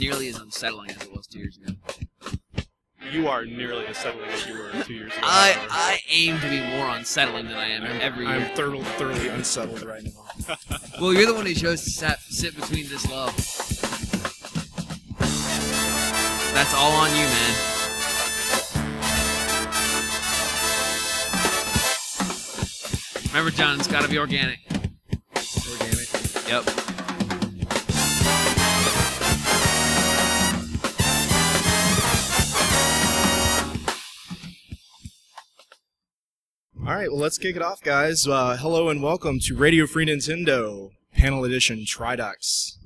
nearly as unsettling as it was 2 years ago. You are nearly as settling as you were 2 years ago. I aim to be more unsettling than I am every year. I'm thoroughly unsettled right now. Well, you're the one who chose to sit between this love. That's all on you, man. Remember, John, it's got to be organic. Organic. Yep. All right, well, let's kick it off, guys. Hello and welcome to Radio Free Nintendo, Panel Edition Tridux.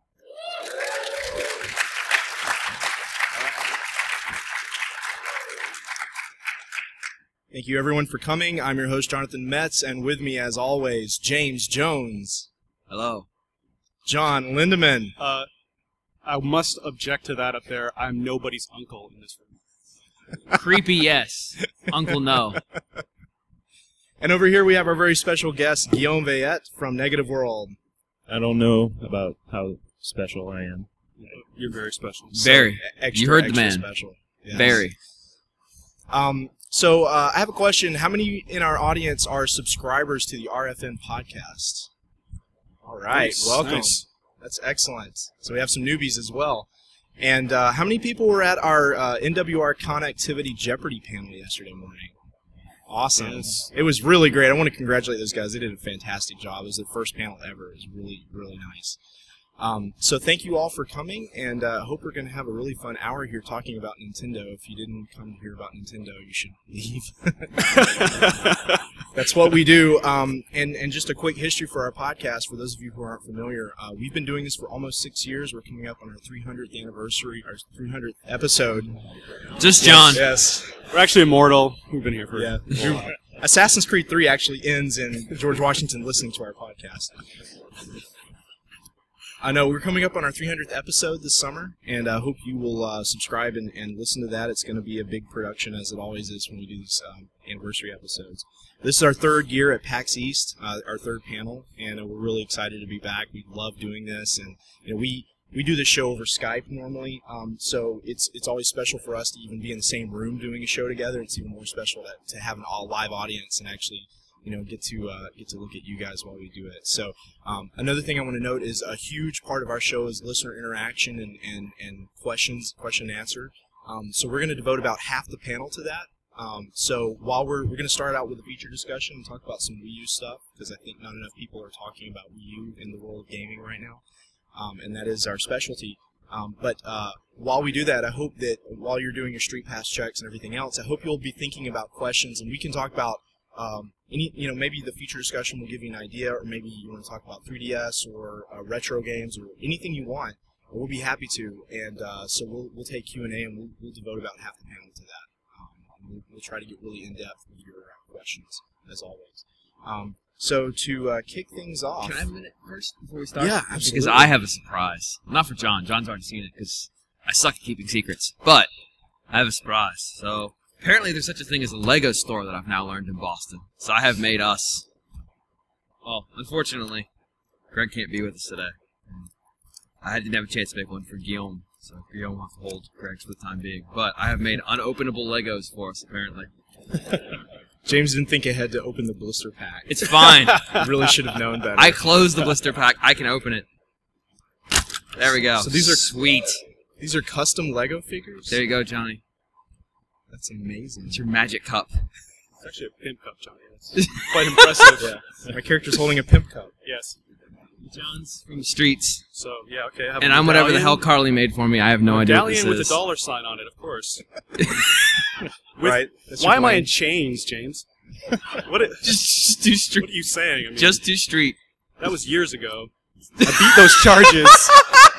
Thank you, everyone, for coming. I'm your host, Jonathan Metz, and with me, as always, James Jones. Hello. John Lindemann. I must object to that up there. I'm nobody's uncle in this room. Creepy, yes. Uncle, no. And over here we have our very special guest, Guillaume Veillette from Negative World. I don't know about how special I am. You're very special. Very. Extra, You heard the extra man. Special. Yes. Very. So I have a question. How many in our audience are subscribers to the RFN podcast? All right, Nice, welcome. nice. That's excellent. So we have some newbies as well. And how many people were at our NWR Connectivity Jeopardy panel yesterday morning? Awesome. Yes. It was really great. I want to congratulate those guys. They did a fantastic job. It was their first panel ever. It was really, really nice. So thank you all for coming, and I hope we're going to have a really fun hour here talking about Nintendo. If you didn't come to hear about Nintendo, you should leave. That's what we do. And just a quick history for our podcast, for those of you who aren't familiar. We've been doing this for almost 6 years. We're coming up on our 300th anniversary, our 300th episode. Just John. Yes. We're actually immortal. We've been here for Yeah. a while. Assassin's Creed 3 actually ends in George Washington listening to our podcast. I know we're coming up on our 300th episode this summer, and I hope you will subscribe and listen to that. It's going to be a big production, as it always is when we do these anniversary episodes. This is our third year at PAX East, our third panel, and we're really excited to be back. We love doing this, and we do the show over Skype normally, so it's always special for us to even be in the same room doing a show together. It's even more special to have an all live audience and actually get to look at you guys while we do it. So another thing I want to note is a huge part of our show is listener interaction and question and answer. So we're going to devote about half the panel to that. So while we're going to start out with a feature discussion and talk about some Wii U stuff, because I think not enough people are talking about Wii U in the world of gaming right now, and that is our specialty. But while we do that, I hope that while you're doing your Street Pass checks and everything else, I hope you'll be thinking about questions, and we can talk about maybe the feature discussion will give you an idea, or maybe you want to talk about 3DS or retro games or anything you want. We'll be happy to, and so we'll take Q&A, and we'll devote about half the panel to that. We'll try to get really in depth with your questions, as always. So to kick things off, Can I have a minute first before we start? Yeah, absolutely. Because I have a surprise. Not for John. John's already seen it because I suck at keeping secrets. But I have a surprise. So apparently there's such a thing as a Lego store that I've now learned in Boston. So I have made us. Well, unfortunately, Greg can't be with us today. I didn't have a chance to make one for Guillaume. So Guillaume will have to hold Greg's for the time being. But I have made unopenable Legos for us, apparently. James didn't think ahead to open the blister pack. It's fine. Really should have known better. I closed the blister pack. I can open it. There we go. So these are sweet. These are custom Lego figures? There you go, Johnny. That's amazing. It's your magic cup. It's actually a pimp cup, Johnny. That's quite impressive. Yeah. My character's holding a pimp cup. Yes. John's from the streets. So, yeah, okay. I have And a I'm whatever the medallion. hell Carly made for me. I have no idea what this Medallion with is. a dollar sign on it, of course. Right. That's Why your am I plan. in chains, James? Just do What street. are you saying? I mean, Just do street. that was years ago. I beat those charges.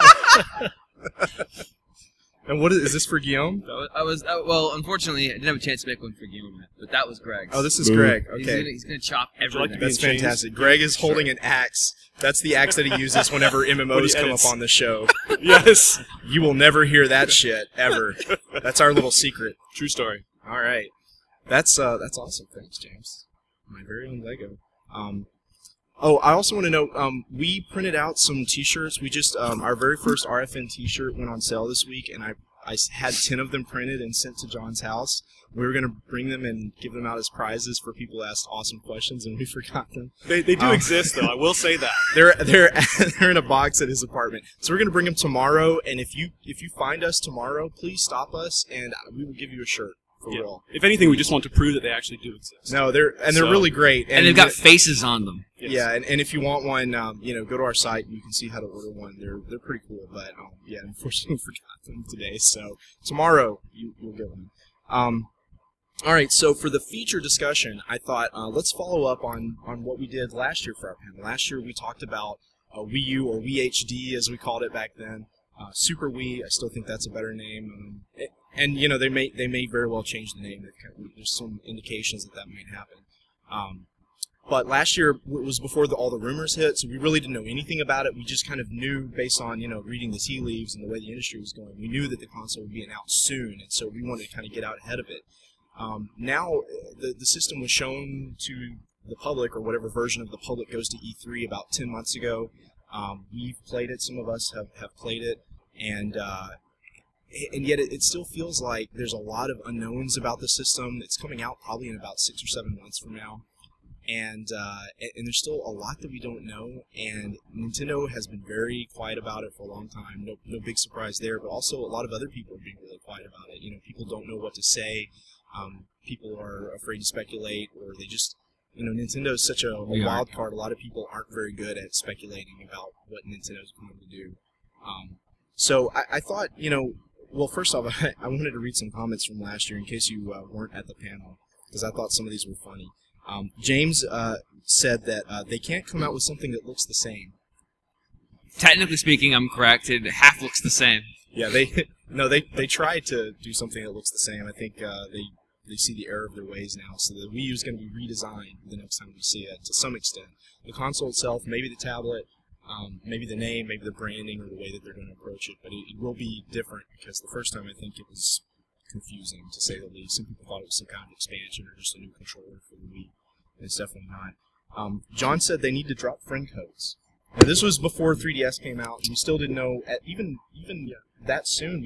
And what is this for Guillaume? Well, unfortunately, I didn't have a chance to make one for Guillaume yet, but that was Greg's. Oh, this is Boo. Greg. He's Okay. gonna chop Would you like to everything. be That's in chains? fantastic. Greg is holding an axe. That's the axe that he uses whenever When MMOs he come up edits. on the show. Yes. You will never hear that shit, ever. That's our little secret. True story. All right. That's awesome. Thanks, James. My very own Lego. Oh, I also want to note, we printed out some T-shirts. We just our very first RFN T-shirt went on sale this week, and I had 10 of them printed and sent to John's house. We were going to bring them and give them out as prizes for people who asked awesome questions, and we forgot them. They do exist, though. I will say that. They're in a box at his apartment. So we're going to bring them tomorrow, and if you find us tomorrow, please stop us, and we will give you a shirt for real. If anything, we just want to prove that they actually do exist. No, they're really great, And they've got faces on them. Yes. Yeah, and if you want one, go to our site and you can see how to order one. They're pretty cool, but unfortunately we forgot them today. So tomorrow you'll get one. All right, so for the feature discussion, I thought let's follow up on what we did last year for our panel. Last year we talked about Wii U, or Wii HD as we called it back then. Super Wii, I still think that's a better name. And they may very well change the name. There's some indications that might happen. But last year was before all the rumors hit, so we really didn't know anything about it. We just kind of knew based on reading the tea leaves and the way the industry was going. We knew that the console would be out soon, and so we wanted to kind of get out ahead of it. Now the system was shown to the public, or whatever version of the public goes to E3 about 10 months ago. We've played it. Some of us have played it, and yet it still feels like there's a lot of unknowns about the system. It's coming out probably in about 6 or 7 months from now. And there's still a lot that we don't know, and Nintendo has been very quiet about it for a long time. No big surprise there, but also a lot of other people are being really quiet about it. People don't know what to say. People are afraid to speculate, or they just, Nintendo is such a wild card. A lot of people aren't very good at speculating about what Nintendo is going to do. So I thought, well, first off, I wanted to read some comments from last year in case you weren't at the panel, because I thought some of these were funny. James said that they can't come out with something that looks the same. Technically speaking, I'm correct. It half looks the same. Yeah, they tried to do something that looks the same. I think they see the error of their ways now. So the Wii U is going to be redesigned the next time we see it to some extent. The console itself, maybe the tablet, maybe the name, maybe the branding, or the way that they're going to approach it. But it will be different, because the first time I think it was confusing, to say the least. Some people thought it was some kind of expansion or just a new controller for the Wii. And it's definitely not. John said they need to drop friend codes. Now, this was before 3DS came out, and we still didn't know, even that soon,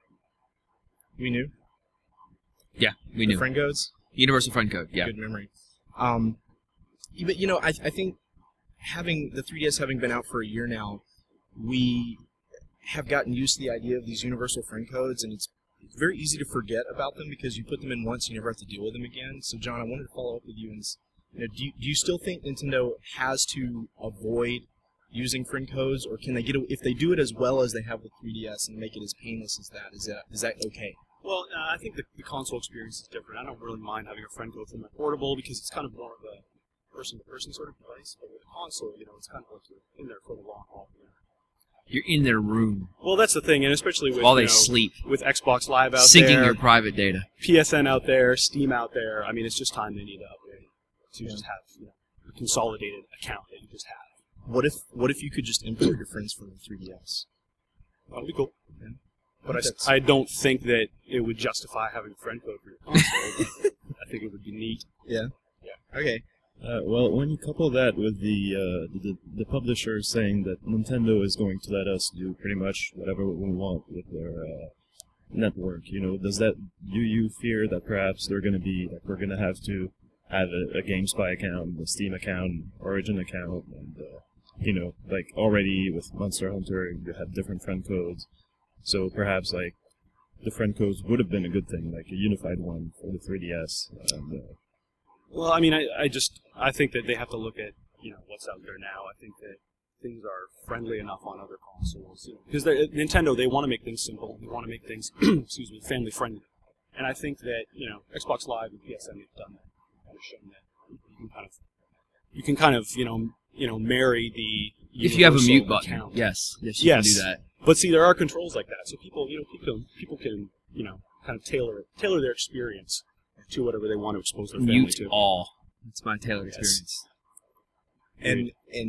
we knew. Yeah, we knew. The friend codes? Universal friend code, yeah. Good memory. But, I think the 3DS having been out for a year now, we have gotten used to the idea of these universal friend codes, and it's very easy to forget about them because you put them in once and you never have to deal with them again. So, John, I wanted to follow up with you. And do you still think Nintendo has to avoid using friend codes, or can they if they do it as well as they have with 3DS and make it as painless as that? Is that okay? Well, I think the console experience is different. I don't really mind having a friend code for my portable because it's kind of more of a person-to-person sort of device. But with a console, it's kind of like you're in there for the long haul. You're in their room. Well, that's the thing, and especially with while they sleep, with Xbox Live out syncing there, your private data, PSN out there, Steam out there. I mean, it's just time they need to upgrade to just have a consolidated account that you just have. What if you could just import your friends from the 3DS? That would be cool. Yeah. But I don't think that it would justify having a friend code for your console. I think it would be neat. Yeah. Okay. Well, when you couple that with the publisher saying that Nintendo is going to let us do pretty much whatever we want with their network, do you fear that perhaps they're going to be like, we're going to have to have a GameSpy account, a Steam account, Origin account, and like already with Monster Hunter you have different friend codes, so perhaps like the friend codes would have been a good thing, like a unified one for the 3DS. Well, I mean, I think that they have to look at what's out there now. I think that things are friendly enough on other consoles, because Nintendo, they want to make things simple. They want to make things family friendly, and I think that Xbox Live and PSN have done that, kind of shown that you can kind of marry the if you have a mute button. Account. Yes, you can do that. But see, there are controls like that, so people can kind of tailor their experience to whatever they want to expose their family Mute to. all. It's my tailored experience. And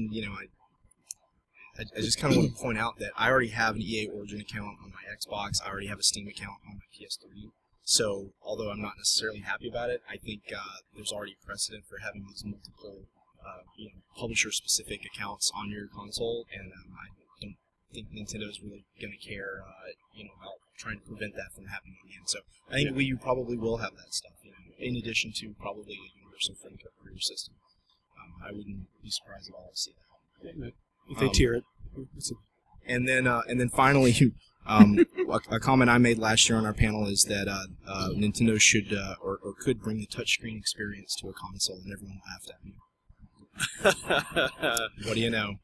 I just kind of want to point out that I already have an EA Origin account on my Xbox. I already have a Steam account on my PS3. So, although I'm not necessarily happy about it, I think there's already precedent for having these multiple publisher-specific accounts on your console, and I don't think Nintendo's really going to care, about trying to prevent that from happening again. So I think Wii U probably will have that stuff, in addition to probably a universal friend code for your system. I wouldn't be surprised at all to see that. If they tier it. And then finally, a comment I made last year on our panel is that Nintendo should or could bring the touchscreen experience to a console, and everyone laughed at me. What do you know?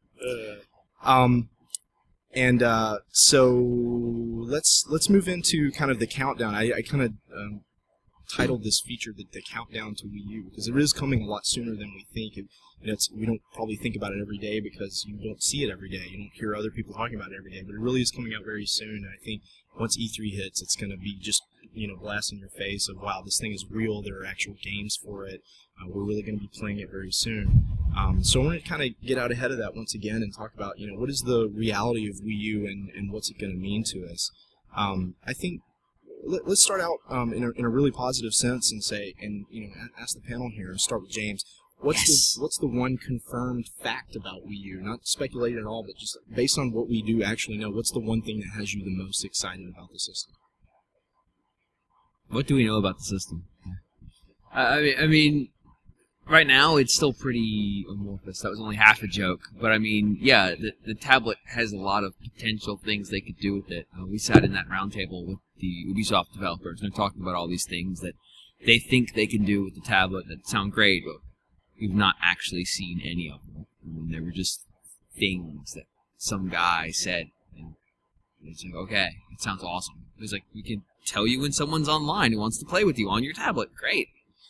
So let's move into kind of the countdown. I kind of titled this feature the countdown to Wii U, because it is coming a lot sooner than we think. We don't probably think about it every day because you don't see it every day. You don't hear other people talking about it every day, but it really is coming out very soon. And I think once E3 hits, it's going to be just blast in your face of, wow, this thing is real. There are actual games for it. We're really going to be playing it very soon. So I want to kind of get out ahead of that once again and talk about what is the reality of Wii U and what's it going to mean to us. I think let's start out in a really positive sense and say, ask the panel here. Start with James. What's the one confirmed fact about Wii U? Not speculating at all, but just based on what we do actually know. What's the one thing that has you the most excited about the system? What do we know about the system? I mean, right now it's still pretty amorphous. That was only half a joke, but I mean, yeah, the tablet has a lot of potential things they could do with it. We sat in that roundtable with the Ubisoft developers, and they're talking about all these things that they think they can do with the tablet that sound great, but we've not actually seen any of them. I mean, they were just things that some guy said, and it's like, okay, it sounds awesome. It was like, we can tell you when someone's online who wants to play with you on your tablet. Great.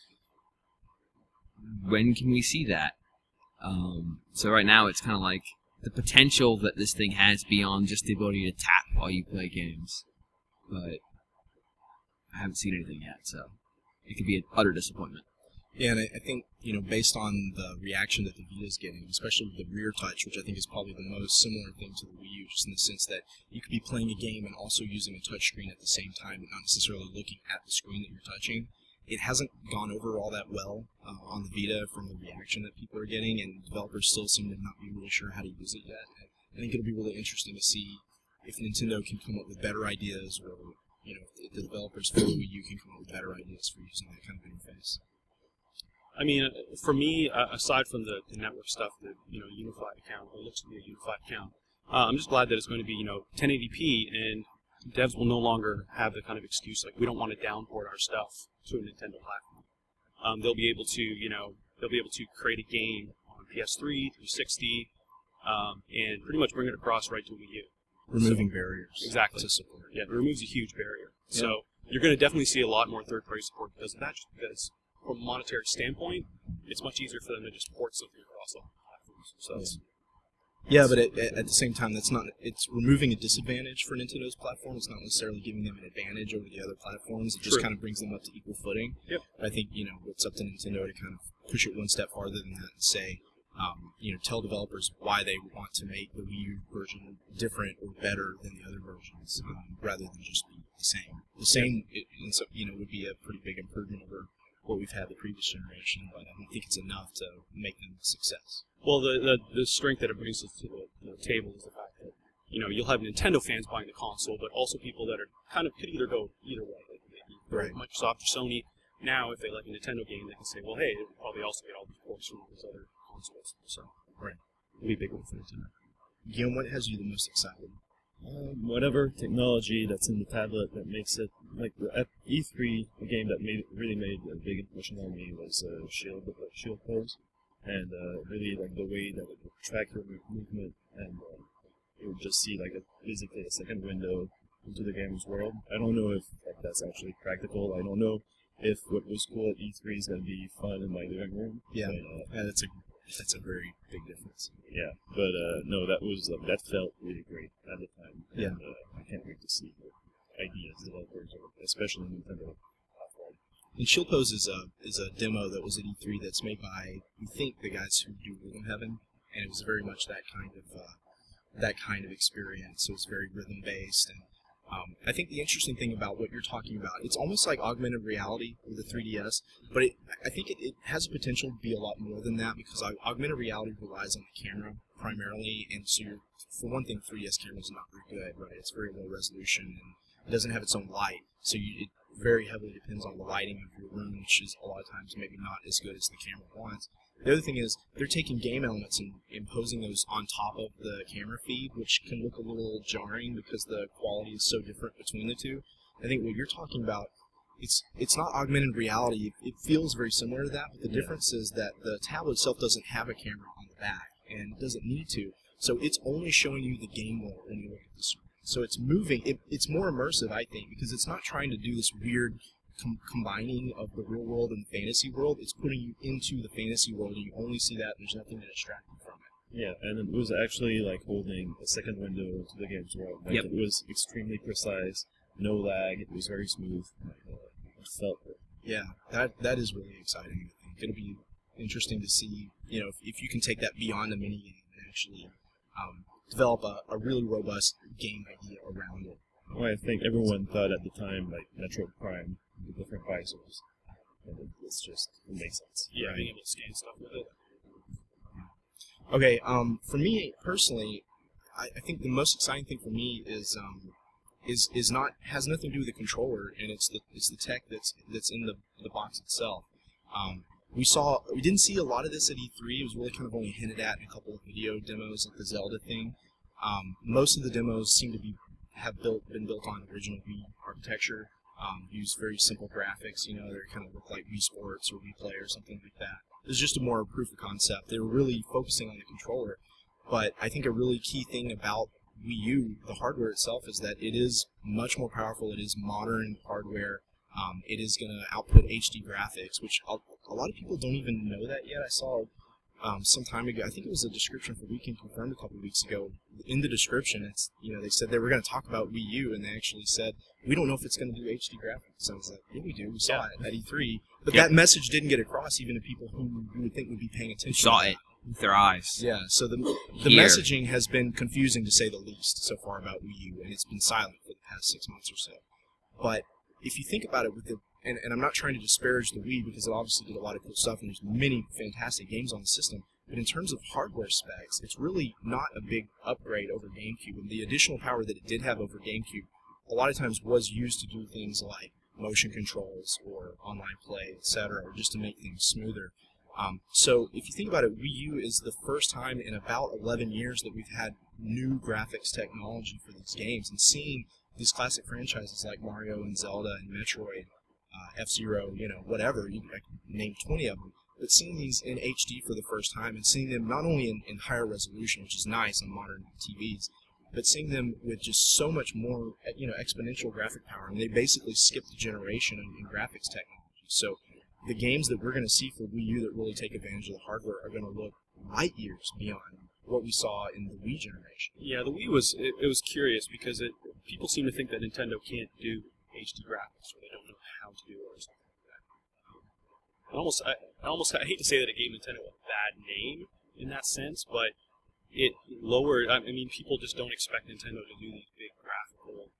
When can we see that? So right now it's kind of like the potential that this thing has beyond just the ability to tap while you play games. But I haven't seen anything yet, so it could be an utter disappointment. Yeah, and I think, based on the reaction that the Vita is getting, especially with the rear touch, which I think is probably the most similar thing to the Wii U, just in the sense that you could be playing a game and also using a touchscreen at the same time, but not necessarily looking at the screen that you're touching. It hasn't gone over all that well on the Vita from the reaction that people are getting, and developers still seem to not be really sure how to use it yet. I think it'll be really interesting to see if Nintendo can come up with better ideas, or if the developers for the Wii U can come up with better ideas for using that kind of interface. I mean, for me, aside from the network stuff, the unified account, or looks to be a unified account, I'm just glad that it's going to be 1080p, and devs will no longer have the kind of excuse like we don't want to downport our stuff to a Nintendo platform. They'll be able to create a game on PS3, 360, and pretty much bring it across right to Wii U. Removing barriers. Exactly. To support. Yeah, it removes a huge barrier. Yeah. So you're going to definitely see a lot more third-party support because of that, just because from a monetary standpoint, it's much easier for them to just port something across all platforms. So yeah, but at the same time, it's removing a disadvantage for Nintendo's platform. It's not necessarily giving them an advantage over the other platforms. It just kind of brings them up to equal footing. Yep. But I think, it's up to Nintendo to kind of push it one step farther than that and say, tell developers why they want to make the Wii U version different or better than the other versions, rather than just be the same. The same, would be a pretty big improvement over what we've had the previous generation, but I don't think it's enough to make them a success. Well, the strength that it brings to the table is the fact that you'll have Nintendo fans buying the console, but also people that are kind of could either go either way. Like maybe Right. Microsoft or Sony. Now, if they like a Nintendo game, they can say, well, hey, they'll probably also get all these ports from all these other consoles. So, Right. it'll be a big one for Nintendo. Guillaume, what has you the most excited? Whatever technology that's in the tablet that makes it, like at E3, a game that really made a big impression on me was Shield Pose, and really like the way that it would track your movement, and you would just see basically a second window into the game's world. I don't know if that's actually practical. I don't know if what was cool at E3 is going to be fun in my living room. Yeah, but, that's a very big difference. yeah, but no, that felt really great at the time. Yeah. And, I can't wait to see what ideas developers, especially Nintendo platform. And Shield Pose is a demo that was at E3 that's made by, we think, the guys who do Rhythm Heaven, and it was very much that kind of experience. It was very rhythm based, and I think the interesting thing about what you're talking about, it's almost like augmented reality with the 3DS, but I think it has a potential to be a lot more than that, because augmented reality relies on the camera primarily, and so for one thing, 3DS camera is not very good, right? It's very low resolution, and it doesn't have its own light, so it very heavily depends on the lighting of your room, which is a lot of times maybe not as good as the camera wants. The other thing is they're taking game elements and imposing those on top of the camera feed, which can look a little jarring because the quality is so different between the two. I think what you're talking about, it's not augmented reality. It feels very similar to that, but the difference is that the tablet itself doesn't have a camera on the back, and it doesn't need to. So it's only showing you the game world when you look at the screen. So it's moving. It's more immersive, I think, because it's not trying to do this weird combining of the real world and the fantasy world. It's putting you into the fantasy world, and you only see that, and there's nothing to distract you from it. Yeah, and it was actually like holding a second window to the game's world. Like, it was extremely precise, no lag, it was very smooth. It felt good. Yeah, that is really exciting. I think it'll be interesting to see, if you can take that beyond a minigame and actually develop a really robust game idea around it. Well, I think everyone thought at the time, like, Metroid Prime, the different visors. And it makes sense. Yeah, being able to scan stuff with it. Okay, for me personally, I think the most exciting thing for me is has nothing to do with the controller, and it's the tech that's in the box itself. We didn't see a lot of this at E3. It was really kind of only hinted at in a couple of video demos, like the Zelda thing. Most of the demos seem to been built on original Wii architecture. Use very simple graphics, they kind of look like Wii Sports or Wii Play or something like that. It was just a more proof of concept. They were really focusing on the controller, but I think a really key thing about Wii U, the hardware itself, is that it is much more powerful. It is modern hardware. It is going to output HD graphics, which a lot of people don't even know that yet. I saw some time ago, I think it was a description for Weekend Confirmed a couple of weeks ago. In the description, they said they were going to talk about Wii U, and they actually said, we don't know if it's going to do HD graphics. So I was like, yeah, we do. We saw it at E3. But that message didn't get across even to people who you would think would be paying attention. Saw it with their eyes. Yeah, so the messaging has been confusing, to say the least, so far about Wii U, and it's been silent for the past 6 months or so. But if you think about it, and I'm not trying to disparage the Wii, because it obviously did a lot of cool stuff, and there's many fantastic games on the system, but in terms of hardware specs, it's really not a big upgrade over GameCube, and the additional power that it did have over GameCube a lot of times was used to do things like motion controls or online play, etc., or just to make things smoother. So if you think about it, Wii U is the first time in about 11 years that we've had new graphics technology for these games, and seeing these classic franchises like Mario and Zelda and Metroid, F-Zero, whatever, you can name 20 of them, but seeing these in HD for the first time, and seeing them not only in higher resolution, which is nice on modern TVs, but seeing them with just so much more, exponential graphic power. And they basically skipped a generation in graphics technology. So the games that we're going to see for Wii U that really take advantage of the hardware are going to look light years beyond what we saw in the Wii generation. Yeah, the Wii was curious because people seem to think that Nintendo can't do HD graphics, or they don't know how to do it, or something like that. I hate to say that it gave Nintendo a bad name in that sense, but it lowered. I mean, people just don't expect Nintendo to do these big graphical,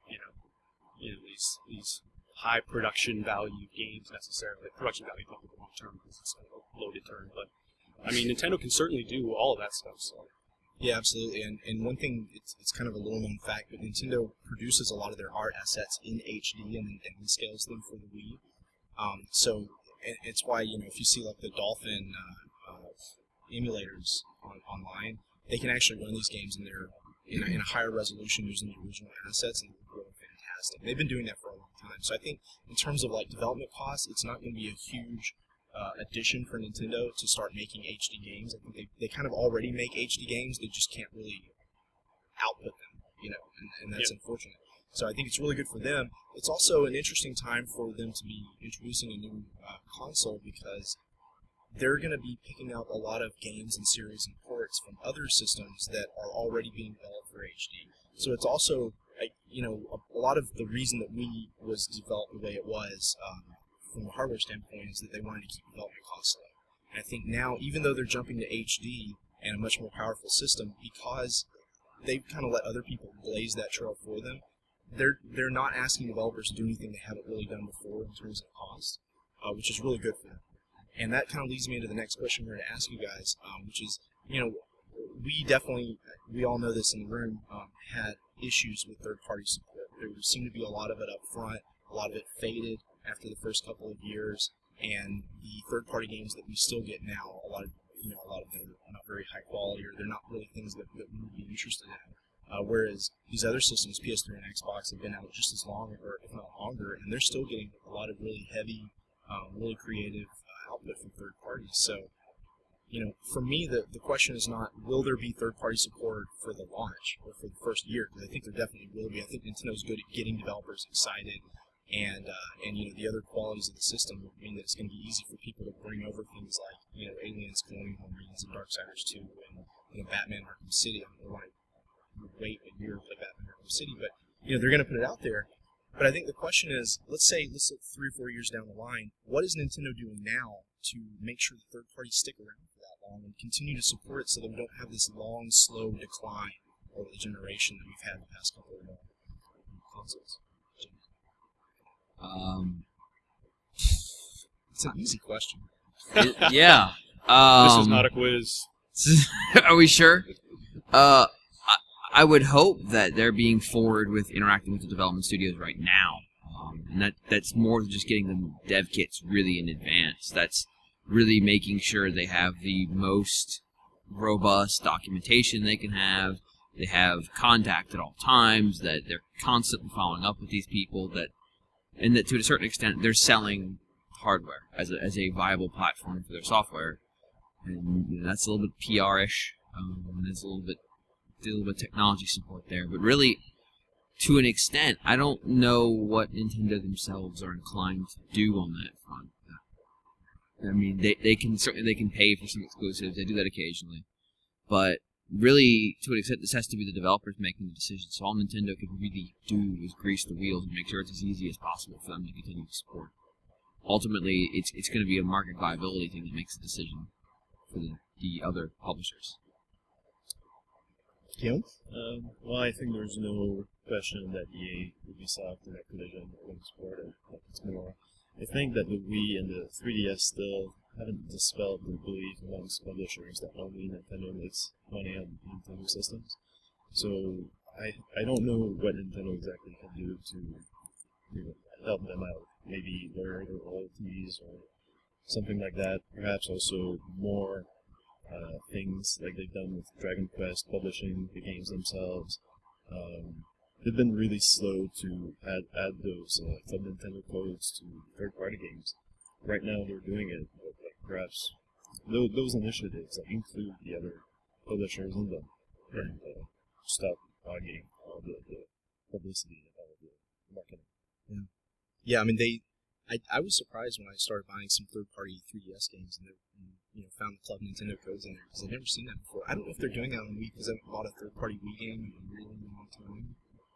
these high production value games necessarily. Production value is probably the wrong term because it's a loaded term, but I mean, Nintendo can certainly do all of that stuff. So. Yeah, absolutely. And one thing, it's kind of a little known fact, but Nintendo produces a lot of their art assets in HD and then downscales them for the Wii. So it's why, if you see like the Dolphin emulators online, they can actually run these games in a higher resolution using the original assets, and they're really fantastic. They've been doing that for a long time. So I think in terms of like development costs, it's not going to be a huge addition for Nintendo to start making HD games. I think they kind of already make HD games. They just can't really output them, and that's unfortunate. So I think it's really good for them. It's also an interesting time for them to be introducing a new console, because they're going to be picking up a lot of games and series and ports from other systems that are already being developed for HD. So it's also, a lot of the reason that Wii was developed the way it was from a hardware standpoint is that they wanted to keep development costs low. And I think now, even though they're jumping to HD and a much more powerful system, because they've kind of let other people blaze that trail for them, they're not asking developers to do anything they haven't really done before in terms of cost, which is really good for them. And that kind of leads me into the next question we're going to ask you guys, which is, we all know this in the room, had issues with third-party support. There seemed to be a lot of it up front, a lot of it faded after the first couple of years, and the third-party games that we still get now, a lot of them are not very high quality, or they're not really things that we would be interested in. Whereas these other systems, PS3 and Xbox, have been out just as long, or if not longer, and they're still getting a lot of really heavy, really creative output from third parties. So, for me, the question is not, will there be third-party support for the launch or for the first year? Because I think there definitely will be. I think Nintendo's good at getting developers excited, and the other qualities of the system will mean that it's going to be easy for people to bring over things like, Aliens, Colonial Marines, and Darksiders 2, and Batman Arkham City. I don't want to wait a year to play Batman Arkham City, but they're going to put it out there. But I think the question is, let's look 3 or 4 years down the line, what is Nintendo doing now to make sure the third parties stick around for that long and continue to support it so that we don't have this long, slow decline over the generation that we've had in the past couple of consoles? It's an easy question. Yeah. This is not a quiz. Are we sure? I would hope that they're being forward with interacting with the development studios right now. And that's more than just getting the dev kits really in advance. That's really making sure they have the most robust documentation they can have. They have contact at all times, that they're constantly following up with these people, and that to a certain extent they're selling hardware as a viable platform for their software. And that's a little bit PR-ish. There's a little bit technology support there. But really, to an extent, I don't know what Nintendo themselves are inclined to do on that front. I mean, they can pay for some exclusives. They do that occasionally. But really, to an extent, this has to be the developers making the decision. So all Nintendo can really do is grease the wheels and make sure it's as easy as possible for them to continue to support. Ultimately, it's going to be a market viability thing that makes the decision for the other publishers. Guillaume? Well, I think there's no question that EA, Ubisoft, and Activision are going to support it. It's more. I think that the Wii and the 3DS still haven't dispelled the belief amongst publishers that only Nintendo makes money on Nintendo systems. So I don't know what Nintendo exactly can do to help them out. Maybe lower their royalties or something like that. Perhaps also more things like they've done with Dragon Quest, publishing the games themselves. They've been really slow to add those Club Nintendo codes to third-party games. Right now they're doing it, but perhaps those initiatives include the other publishers in them and stop hogging all the publicity and all the marketing. Yeah, I mean, I was surprised when I started buying some third-party 3DS games and found the Club Nintendo codes in there, because I've never seen that before. I don't know if they're doing that on Wii, because I haven't bought a third-party Wii game in a really long time.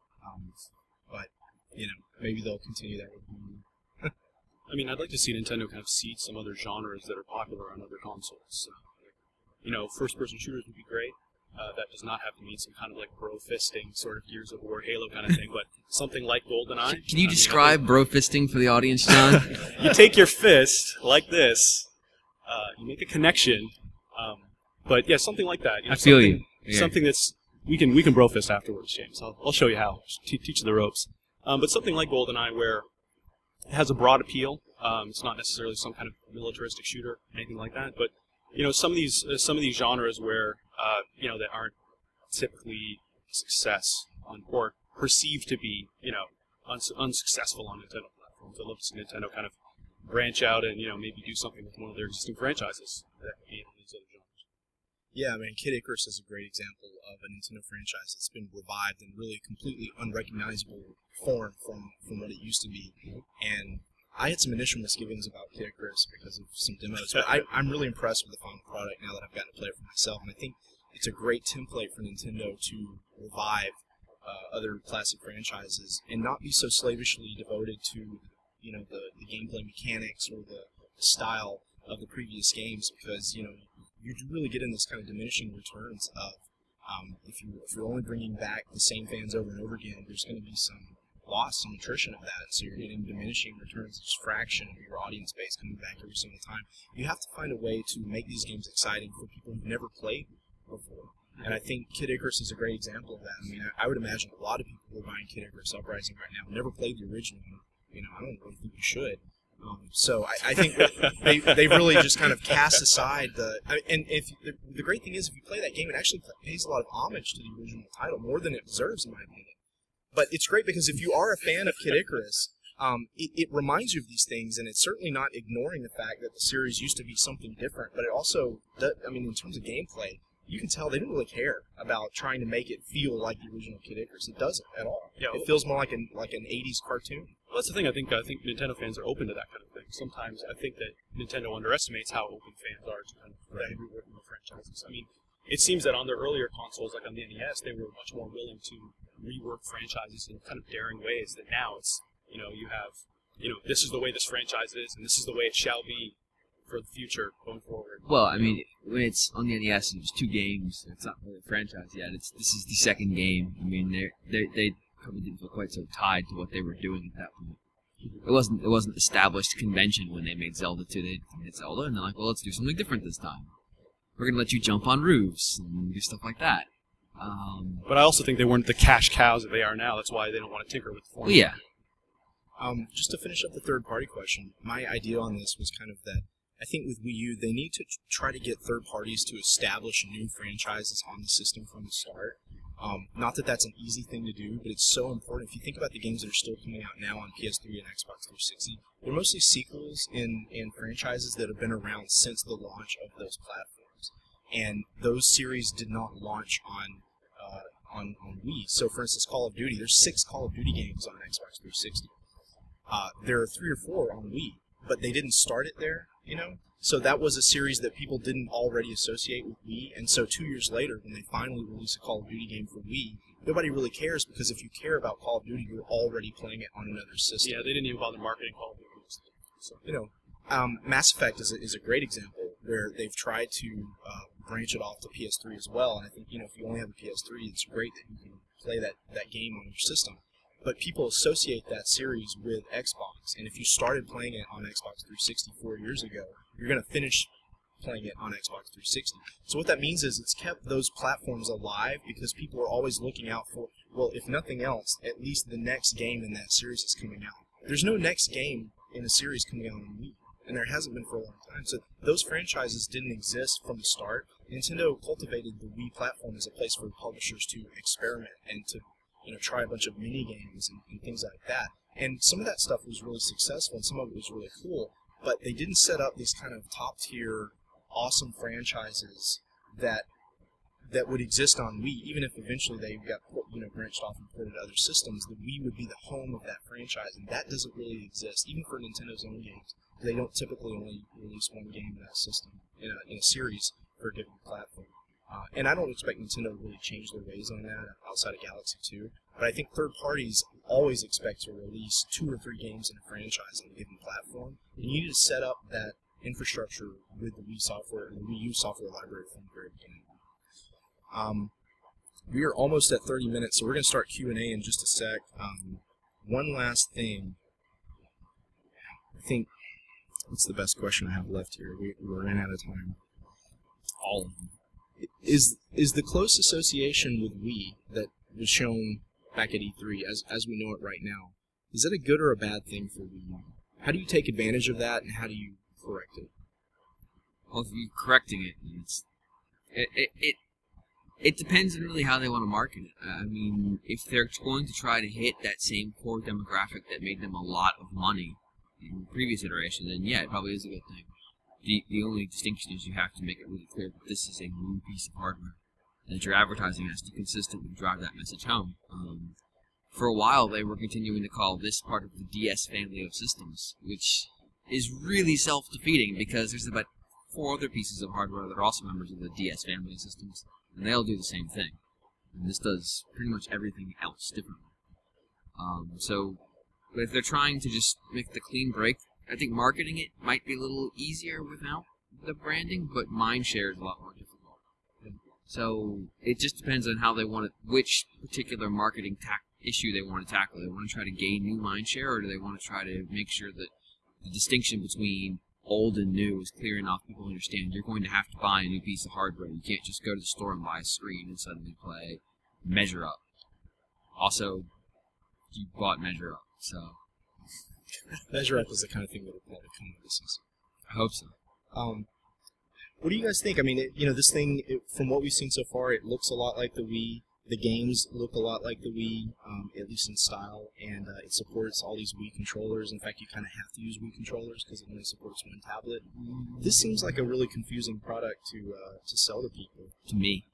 But, maybe they'll continue that with Wii. I mean, I'd like to see Nintendo kind of seed some other genres that are popular on other consoles. First-person shooters would be great. That does not have to mean some kind of bro-fisting sort of Gears of War, Halo kind of thing, but something like GoldenEye. Can you describe bro-fisting for the audience, John? You take your fist like this, you make a connection, but yeah, something like that. I feel you. Yeah. Something that's we can bro fist afterwards, James. I'll show you how. Teach you the ropes. But something like GoldenEye, where it has a broad appeal. It's not necessarily some kind of militaristic shooter, anything like that. But some of these genres where that aren't typically success or perceived to be unsuccessful on Nintendo platforms. I'd love to see Nintendo kind of branch out and maybe do something with one of their existing franchises that game on these other genres. Yeah, I mean, Kid Icarus is a great example of a Nintendo franchise that's been revived in really completely unrecognizable form from what it used to be. And I had some initial misgivings about Kid Icarus because of some demos, but I'm really impressed with the final product now that I've gotten to play it for myself. And I think it's a great template for Nintendo to revive other classic franchises and not be so slavishly devoted to the gameplay mechanics or the style of the previous games, because you do really get in this kind of diminishing returns of if you're only bringing back the same fans over and over again, there's going to be some lost some attrition of that, so you're getting diminishing returns, just fraction of your audience base coming back every single time. You have to find a way to make these games exciting for people who've never played before. And I think Kid Icarus is a great example of that. I mean, I would imagine a lot of people who are buying Kid Icarus Uprising right now never played the original. I don't really think you should. So I think they've really just kind of cast aside the great thing is, if you play that game, it actually pays a lot of homage to the original title, more than it deserves, in my opinion. But it's great because if you are a fan of Kid Icarus, it reminds you of these things, and it's certainly not ignoring the fact that the series used to be something different. But it also, in terms of gameplay, you can tell they didn't really care about trying to make it feel like the original Kid Icarus. It doesn't at all. Yeah, it feels more like an 80s cartoon. Well, that's the thing. I think Nintendo fans are open to that kind of thing. Sometimes I think that Nintendo underestimates how open fans are to kind of reworking the franchises. I mean, it seems that on their earlier consoles, like on the NES, they were much more willing to rework franchises in kind of daring ways. That now it's, you have, this is the way this franchise is, and this is the way it shall be for the future going forward. Well, I mean, when it's on the NES, it's 2 games. It's not really a franchise yet. This is the second game. I mean, they probably didn't feel quite so tied to what they were doing at that point. It wasn't established convention when they made Zelda 2. They made Zelda, and they're like, well, let's do something different this time. We're going to let you jump on roofs and do stuff like that. But I also think they weren't the cash cows that they are now. That's why they don't want to tinker with the formula. Well, yeah. Just to finish up the third-party question, my idea on this was kind of that I think with Wii U, they need to try to get third parties to establish new franchises on the system from the start. Not that that's an easy thing to do, but it's so important. If you think about the games that are still coming out now on PS3 and Xbox 360, they're mostly sequels in franchises that have been around since the launch of those platforms. And those series did not launch on Wii. So, for instance, Call of Duty, there's 6 Call of Duty games on Xbox 360. There are 3 or 4 on Wii, but they didn't start it there, So that was a series that people didn't already associate with Wii, and so 2 years later, when they finally release a Call of Duty game for Wii, nobody really cares, because if you care about Call of Duty, you're already playing it on another system. Yeah, they didn't even bother marketing Call of Duty. So, Mass Effect is a great example where they've tried to branch it off to PS3 as well, and I think, if you only have a PS3, it's great that you can play that game on your system. But people associate that series with Xbox, and if you started playing it on Xbox 360 4 years ago, you're going to finish playing it on Xbox 360. So what that means is it's kept those platforms alive because people are always looking out for, well, if nothing else, at least the next game in that series is coming out. There's no next game in a series coming out on Wii, and there hasn't been for a long time. So those franchises didn't exist from the start. Nintendo cultivated the Wii platform as a place for publishers to experiment and to try a bunch of mini games and things like that. And some of that stuff was really successful, and some of it was really cool. But they didn't set up these kind of top-tier, awesome franchises that would exist on Wii, even if eventually they got branched off and ported to other systems. The Wii would be the home of that franchise, and that doesn't really exist, even for Nintendo's own games. They don't typically only release one game in that system, in a series for a given platform. And I don't expect Nintendo to really change their ways on that outside of Galaxy 2. But I think third parties always expect to release 2 or 3 games in a franchise on a given platform. And you need to set up that infrastructure with the Wii software and the Wii U software library from the very beginning. We are almost at 30 minutes, so we're going to start Q&A in just a sec. One last thing. I think, what's the best question I have left here? We're running out of time. All of them. Is the close association with Wii that was shown back at E3, as we know it right now, is that a good or a bad thing for Wii U? How do you take advantage of that, and how do you correct it? Well, if you're correcting it, it depends on really how they want to market it. I mean, if they're going to try to hit that same core demographic that made them a lot of money in the previous iteration, then yeah, it probably is a good thing. The only distinction is you have to make it really clear that this is a new piece of hardware, and that your advertising has to consistently drive that message home. For a while, they were continuing to call this part of the DS family of systems, which is really self-defeating because there's about 4 other pieces of hardware that are also members of the DS family of systems, and they all do the same thing. And this does pretty much everything else differently. But if they're trying to just make the clean break, I think marketing it might be a little easier without the branding, but mindshare is a lot more difficult. So it just depends on how they want it, which particular marketing issue they want to tackle? Do they want to try to gain new mindshare, or do they want to try to make sure that the distinction between old and new is clear enough people understand you're going to have to buy a new piece of hardware. You can't just go to the store and buy a screen and suddenly play Measure Up. Also, you bought Measure Up, so... Measure Up is the kind of thing that would probably come with this. I hope so. What do you guys think? I mean, this thing, from what we've seen so far, it looks a lot like the Wii. The games look a lot like the Wii, at least in style, and it supports all these Wii controllers. In fact, you kind of have to use Wii controllers because it only supports one tablet. This seems like a really confusing product to sell to people. To me.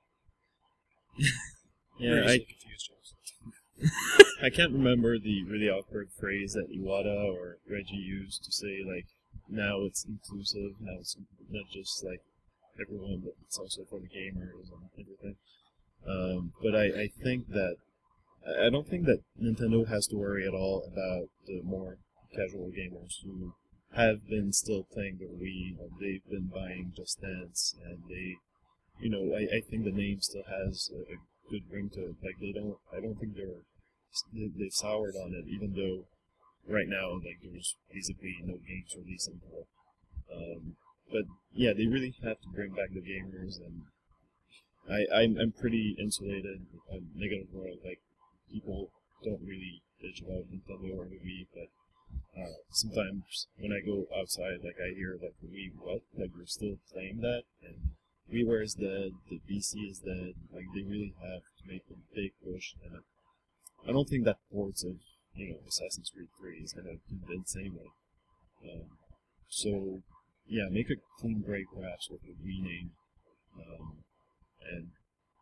Yeah, Really confused. I can't remember the really awkward phrase that Iwata or Reggie used to say, like, now it's inclusive, now it's not just, like, everyone, but it's also for the gamers and everything. But I think that, I don't think that Nintendo has to worry at all about the more casual gamers who have been still playing their Wii, and they've been buying Just Dance, and they, I think the name still has a good ring to it. Like, I don't think they've soured on it, even though right now, like, there's basically no games releasing for it. But yeah, they really have to bring back the gamers, and I'm pretty insulated on Negative World. Like, people don't really bitch about Nintendo or the Wii, but sometimes when I go outside, like, I hear, like, the Wii, what? Like, we're still playing that? And WiiWare is dead, the BC is dead. Like, they really have to make a big push, and I don't think that ports of, Assassin's Creed 3 is kind of convincing. Like, so, yeah, make a clean break perhaps with the Wii name, and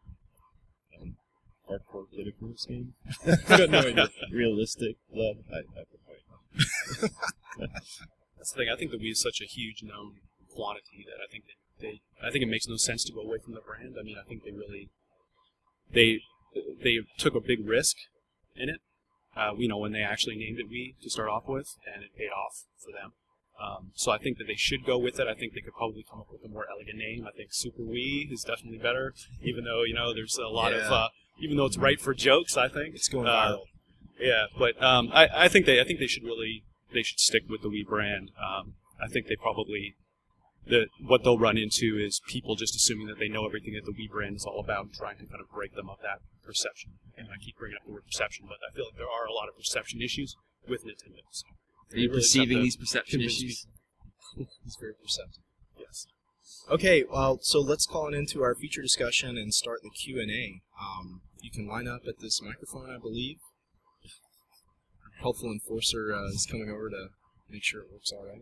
hardcore politicals game. I've got no idea. Realistic love. I prefer. That's the thing. I think the Wii is such a huge known quantity that I think I think it makes no sense to go away from the brand. I mean, I think they took a big risk in it. When they actually named it Wii to start off with, and it paid off for them. So I think that they should go with it. I think they could probably come up with a more elegant name. I think Super Wii is definitely better, even though there's a lot of even though it's right for jokes. I think It's going viral. Yeah, but I think they should stick with the Wii brand. I think they probably what they'll run into is people just assuming that they know everything that the Wii brand is all about and trying to kind of break them of that perception. And I keep bringing up the word perception, but I feel like there are a lot of perception issues with Nintendo. So Are you really perceiving have to these perception convince issues? He's very perceptive. yes. Okay, well, so let's call it into our feature discussion and start the Q&A. You can line up at this microphone, I believe. Our helpful enforcer is coming over to make sure it works all right.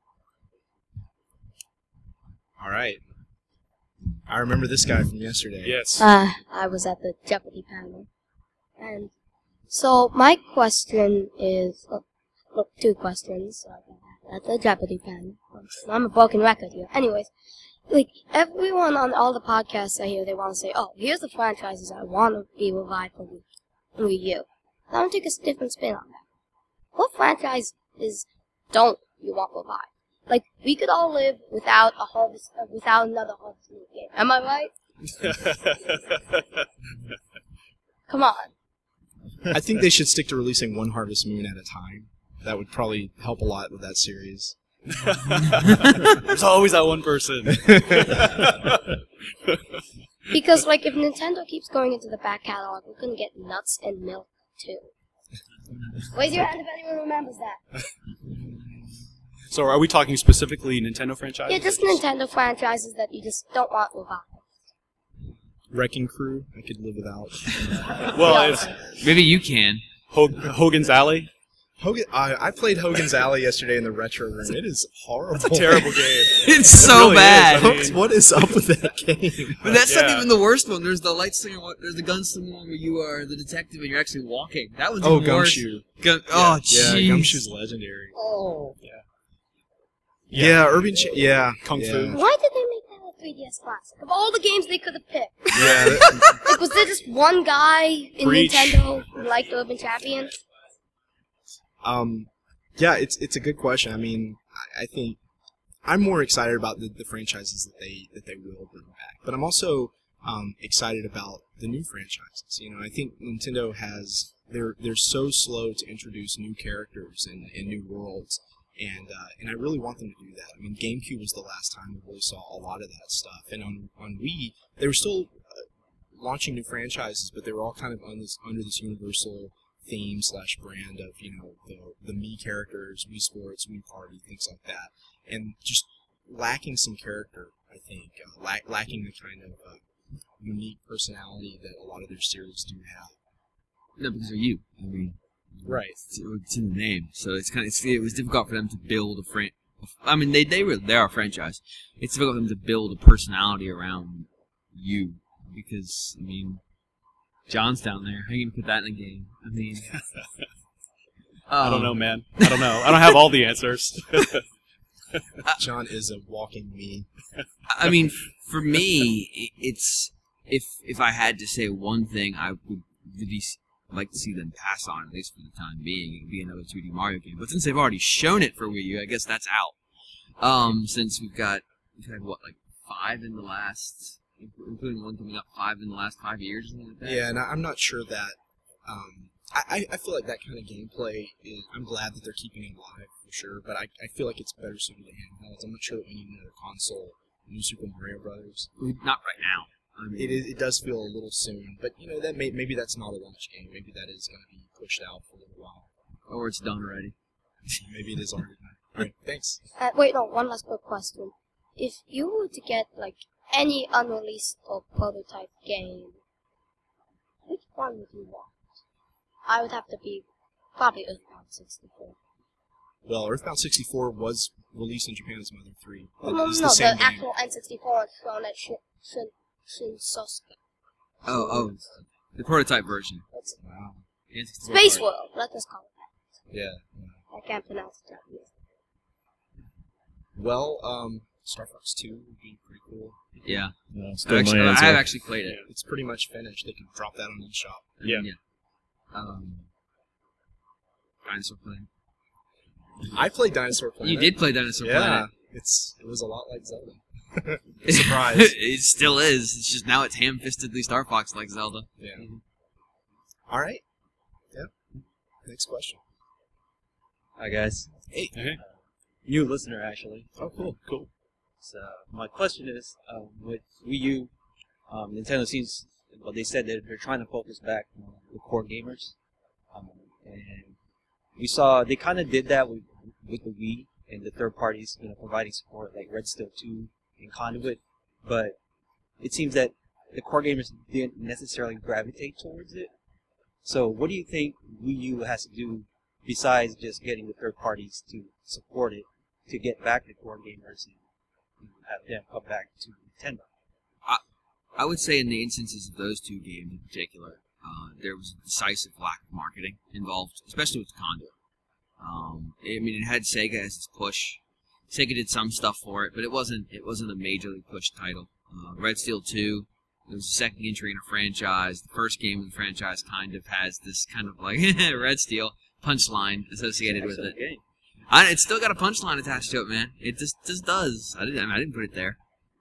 All right. I remember this guy from yesterday. Yes. I was at the Jeopardy panel. And so my question is, two questions at the Jeopardy panel. I'm a broken record here. Anyways, like, everyone on all the podcasts I hear, they want to say, oh, here's the franchises I want to be revived for Wii U. I want to take a different spin on that. What franchises don't you want revived? Like, we could all live without another Harvest Moon game. Am I right? Come on. I think they should stick to releasing one Harvest Moon at a time. That would probably help a lot with that series. There's always that one person. Because, like, if Nintendo keeps going into the back catalog, we're going to get Nuts and Milk, too. Raise your hand if anyone remembers that. So are we talking specifically Nintendo franchises? Yeah, just Nintendo franchises that you just don't want revived. Wrecking Crew, I could live without. Well, it's Maybe you can. Hogan's Alley. I played Hogan's Alley yesterday in the retro room. It is horrible. It's a terrible game. It's so really bad. is. I mean- What is up with that game? But that's not Yeah. even the worst one. There's the Lightslinger one. There's the Gunslinger one where you are the detective and you're actually walking. That one's Oh, even worse. Gumshoe. Oh, Yeah, jeez. Gumshoe's legendary. Oh. Yeah, Urban yeah. Kung yeah. Fu. Why did they make that a 3DS Classic? Of all the games they could have picked. Yeah, Like, was there just one guy in Breach. Nintendo who liked Urban Champions? yeah, it's a good question. I mean, I think I'm more excited about the franchises that they will bring back, but I'm also excited about the new franchises. I think Nintendo has they're so slow to introduce new characters and new worlds, and I really want them to do that. I mean, GameCube was the last time we really saw a lot of that stuff, and on Wii they were still launching new franchises, but they were all kind of under this universal theme / brand of the Mii characters, Wii Sports, Wii Party, things like that, and just lacking some character. I think lacking the kind of unique personality that a lot of their series do have. No, because they're you. I mean, Right. it's in the name, so it was difficult for them to build I mean, they are a franchise. It's difficult for them to build a personality around you because I mean, John's down there. How are you gonna put that in a game? I mean, I don't know, man. I don't know. I don't have all the answers. John is a walking meme. I mean, for me, it's if I had to say one thing, I would really like to see them pass on, at least for the time being. It would be another 2D Mario game. But since they've already shown it for Wii U, I guess that's out. Since we've had what, like 5 in the last, including one coming up, 5 in the last 5 years, or something like that. Yeah, and I'm not sure that. I feel like that kind of gameplay I'm glad that they're keeping it alive for sure, but I feel like it's better suited to handhelds. I'm not sure that we need another console, new Super Mario Brothers. Not right now. I mean, It does feel a little soon, but that maybe that's not a launch game. Maybe that is going to be pushed out for a little while. or it's done already. Maybe it is already done. All right, thanks. Wait, no, one last quick question. If you were to get, like, any unreleased or prototype game, which one would you want? I would have to be probably Earthbound 64. Well, Earthbound 64 was released in Japan as Mother 3. No, It's the same game. actual N64 is shown at Shinsosuke. Oh, the prototype version. It's Wow. The N64 Space part. World, let's just call it Yeah. that. I can't pronounce it Japanese. Well, Star Fox 2 would be pretty cool. Yeah, Still I my answer. have actually played it. It's pretty much finished. They can drop that on eShop. Yeah. Dinosaur Planet. I played Dinosaur Planet. You did play Dinosaur Yeah. Planet. It was a lot like Zelda. Surprise. It still is. It's just now it's ham-fistedly Star Fox like Zelda. Yeah. All right. Yeah. Next question. Hi guys, Hey. new listener actually. Oh, cool. Cool. So my question is, with Wii U, Nintendo seems, well, they said that they're trying to focus back on the core gamers, and we saw they kind of did that with the Wii and the third parties, providing support like Red Steel 2 and Conduit, but it seems that the core gamers didn't necessarily gravitate towards it. So what do you think Wii U has to do besides just getting the third parties to support it to get back the core gamers and have them come back to Nintendo? I would say in the instances of those two games in particular, there was a decisive lack of marketing involved, especially with the Conduit. I mean, it had Sega as its push. Sega did some stuff for it, but it wasn't a majorly pushed title. Red Steel 2, it was the second entry in a franchise. The first game in the franchise kind of has this kind of like Red Steel punchline associated with it. Game. It's still got a punchline attached to it, man. It just does. I didn't put it there.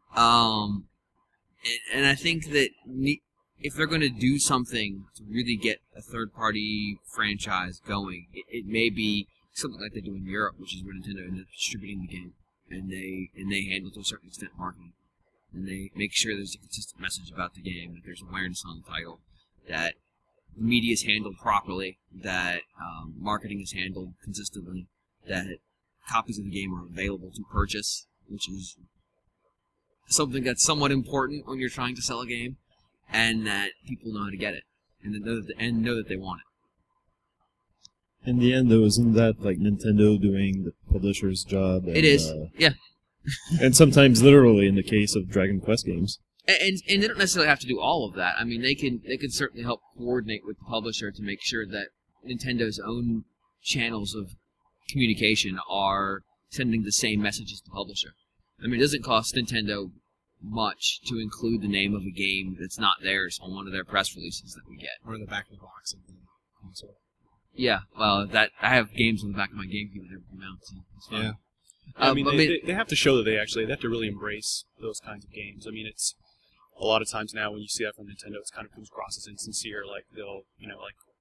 And I think that if they're going to do something to really get a third-party franchise going, it may be something like they do in Europe, which is where Nintendo ends up distributing the game, and they handle to a certain extent marketing, and they make sure there's a consistent message about the game, that there's awareness on the title, that the media is handled properly, that marketing is handled consistently, that copies of the game are available to purchase, which is something that's somewhat important when you're trying to sell a game, and that people know how to get it, and know that they want it. In the end, though, isn't that like Nintendo doing the publisher's job? And, It is, yeah. And sometimes literally in the case of Dragon Quest games. And they don't necessarily have to do all of that. I mean, they can certainly help coordinate with the publisher to make sure that Nintendo's own channels of communication are sending the same message as the publisher. I mean, it doesn't cost Nintendo much to include the name of a game that's not theirs on one of their press releases that we get. Or in the back of the box of the console. Yeah, well, I have games on the back of my GameCube that never come out, so it's fine. Yeah. I mean, but they have to show that they have to really embrace those kinds of games. I mean, it's a lot of times now when you see that from Nintendo, it kind of comes across as insincere. Like they'll, like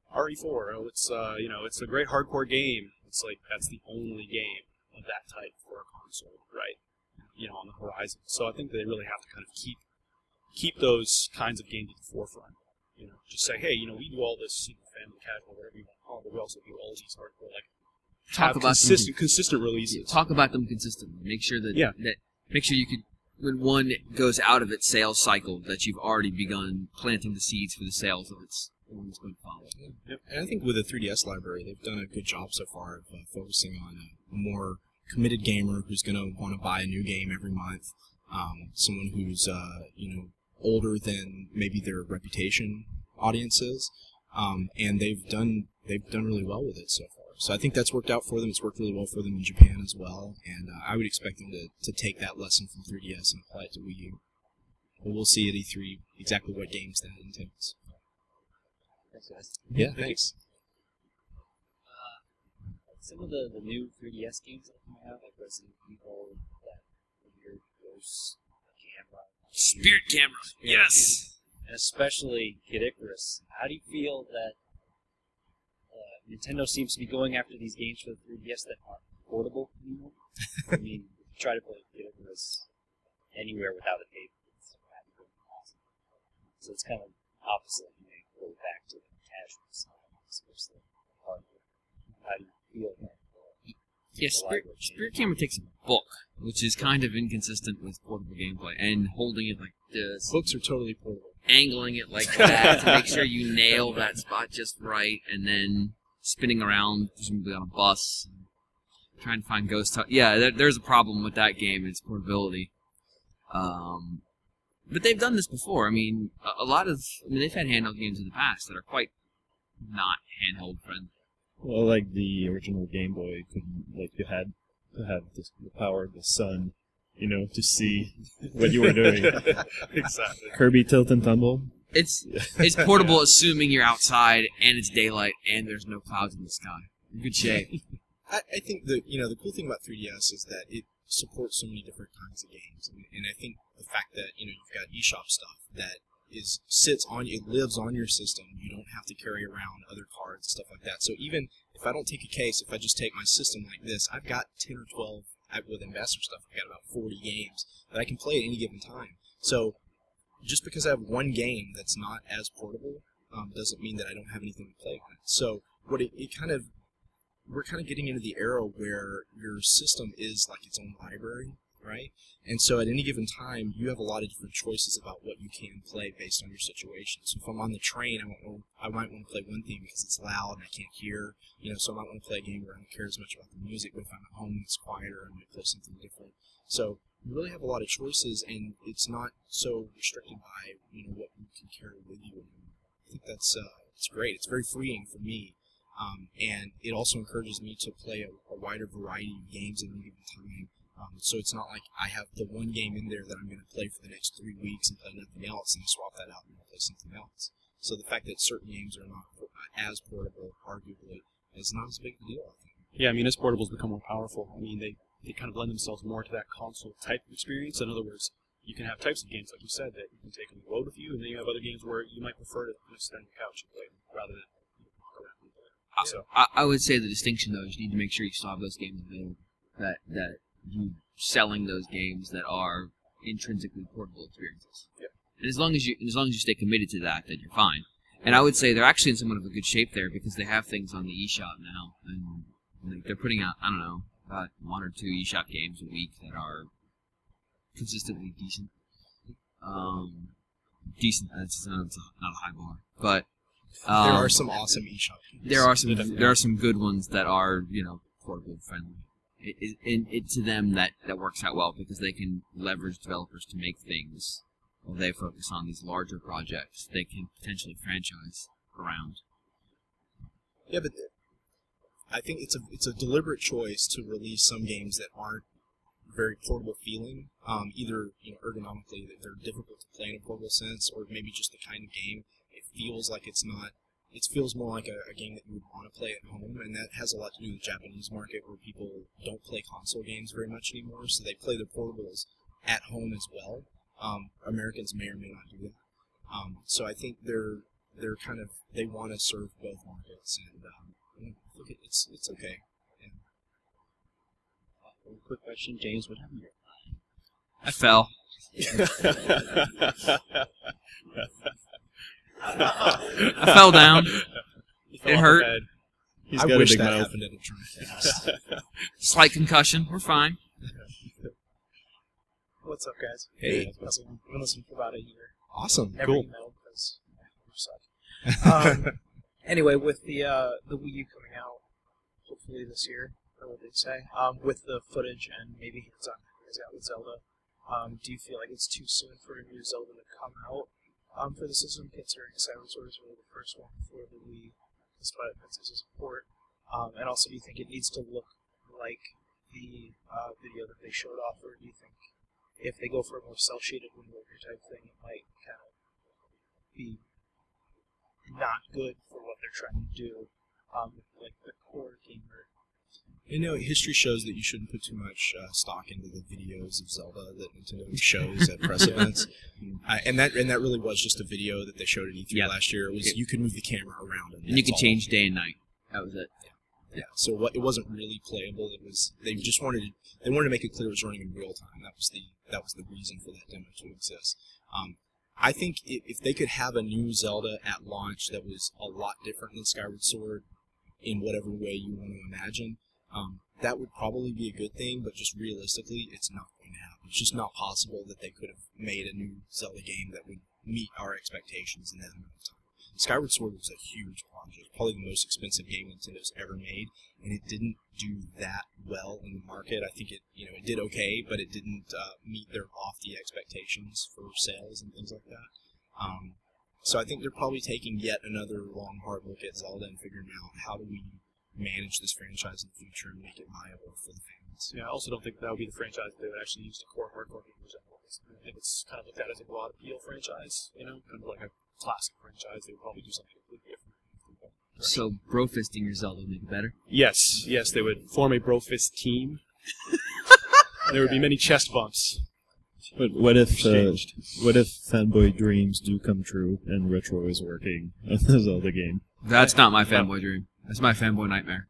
RE4. Oh, it's it's a great hardcore game. It's like that's the only game of that type for a console, right? On the horizon. So I think they really have to kind of keep those kinds of games at the forefront. Just say, hey, we do all this family casual, whatever you want to call it, but we also do all these hardcore, like Talk about consistent releases. Talk about them consistently. Make sure that Yeah. make sure you could, when one goes out of its sales cycle, that you've already begun planting the seeds for the sales of its one that's going to follow. Yep. And I think with the 3DS library, they've done a good job so far of focusing on a more committed gamer who's going to want to buy a new game every month. Someone who's older than maybe their reputation audience is, and they've done really well with it so far. So I think that's worked out for them. It's worked really well for them in Japan as well, and I would expect them to take that lesson from 3DS and apply it to Wii U. But we'll see at E3 exactly what games that entails. Thanks, guys. Yeah, thanks. Some of the new 3DS games that are coming out, like Resident Evil, that weird ghost camera. Spirit camera. Yes. And especially Kid Icarus. How do you feel that Nintendo seems to be going after these games for the 3DS that aren't portable anymore? I mean, if you try to play Kid Icarus anywhere without a tape, it's awesome. So it's kind of opposite. You may go back to the casual side as opposed to the hardware. How do you feel that? Yeah, Spirit camera takes a book, which is kind of inconsistent with portable gameplay, and holding it like this, Books are totally portable. angling it like that to make sure you nail that spot just right, and then spinning around, presumably on a bus, trying to find ghost tunnels. Yeah, there's a problem with that game and its portability. But they've done this before. I mean, they've had handheld games in the past that are quite not handheld friendly. Well, like the original Game Boy, you had to have the power of the sun, to see what you were doing. Exactly. Kirby Tilt and Tumble. It's portable, assuming you're outside and it's daylight and there's no clouds in the sky. In good shape. I think the cool thing about 3DS is that it supports so many different kinds of games, and I think the fact that you've got eShop stuff that it lives on your system. You don't have to carry around other cards and stuff like that. So even if I don't take a case, if I just take my system like this, I've got 10 or 12 with Ambassador stuff. I've got about 40 games that I can play at any given time. So just because I have one game that's not as portable doesn't mean that I don't have anything to play on it. So we're kind of getting into the era where your system is like its own library, right? And so at any given time, you have a lot of different choices about what you can play based on your situation. So if I'm on the train, I might want to play one thing because it's loud and I can't hear, so I might want to play a game where I don't care as much about the music, but if I'm at home and it's quieter, I might play something different. So you really have a lot of choices, and it's not so restricted by, what you can carry with you. I think that's it's great. It's very freeing for me. And it also encourages me to play a wider variety of games at any given time. So it's not like I have the one game in there that I'm going to play for the next 3 weeks and play nothing else, and swap that out and play something else. So the fact that certain games are not as portable, arguably, is not as big a deal, I think. Yeah, I mean, as portables become more powerful, I mean, they kind of lend themselves more to that console type of experience. In other words, you can have types of games, like you said, that you can take on the road with you, and then you have other games where you might prefer to sit on the couch and play them rather than walk around and play them. So I would say the distinction, though, is you need to make sure you still have those games available. That you selling those games that are intrinsically portable experiences. Yep. And as long as you stay committed to that, then you're fine. And I would say they're actually in somewhat of a good shape there because they have things on the eShop now, and they're putting out, I don't know, about 1 or 2 eShop games a week that are consistently decent. Decent. That's not a high bar, but There are some awesome eShop games. There are some good ones that are portable friendly. To them that works out well because they can leverage developers to make things while they focus on these larger projects they can potentially franchise around. Yeah, but I think it's a deliberate choice to release some games that aren't very portable feeling, either ergonomically that they're difficult to play in a portable sense, or maybe just the kind of game it feels like it's not. It feels more like a game that you would want to play at home, and that has a lot to do with the Japanese market, where people don't play console games very much anymore, so they play their portables at home as well. Americans may or may not do that. So I think they're kind of they want to serve both markets, and I think it's okay. One quick question, James. What happened? I fell. I fell down. It hurt. He's I got a wish big that mouth. happened at a Dreamcast. Slight concussion. We're fine. What's up, guys? Hey. I've been listening for about a year. Awesome, Never cool. emailed because you suck. Anyway, with the Wii U coming out, hopefully this year, or what they say, with the footage and maybe hands-on as out with Zelda, do you feel like it's too soon for a new Zelda to come out for the system, considering Skyward Sword is really the first one for the Wii, despite its support? And also, do you think it needs to look like the video that they showed off, or do you think if they go for a more cel-shaded Wind Waker type thing, it might kind of be not good for what they're trying to do, like the core gamer? History shows that you shouldn't put too much stock into the videos of Zelda that Nintendo shows at press events, and that really was just a video that they showed at E3 last year. It was you could move the camera around, And you could change day and night. That was it. Yeah, so it wasn't really playable. It was they wanted to make it clear it was running in real time. That was the reason for that demo to exist. I think if they could have a new Zelda at launch that was a lot different than Skyward Sword in whatever way you want to imagine, that would probably be a good thing. But just realistically, it's not going to happen. It's just not possible that they could have made a new Zelda game that would meet our expectations in that amount of time. Skyward Sword was a huge project, probably the most expensive game Nintendo's ever made, and it didn't do that well in the market. I think it did okay, but it didn't meet their lofty expectations for sales and things like that. So I think they're probably taking yet another long, hard look at Zelda and figuring out how do we manage this franchise in the future and make it viable for the fans. Yeah, I also don't think that would be the franchise they would actually use to core hardcore gamers. I think it's kind of looked at as a broad appeal franchise, kind of like a classic franchise. They would probably do something completely different. So, bro-fisting your Zelda would make it better? Yes, they would form a Brofist team. There would be many chest bumps. But what if fanboy dreams do come true and Retro is working on the Zelda game? That's not my fanboy dream. That's my fanboy nightmare.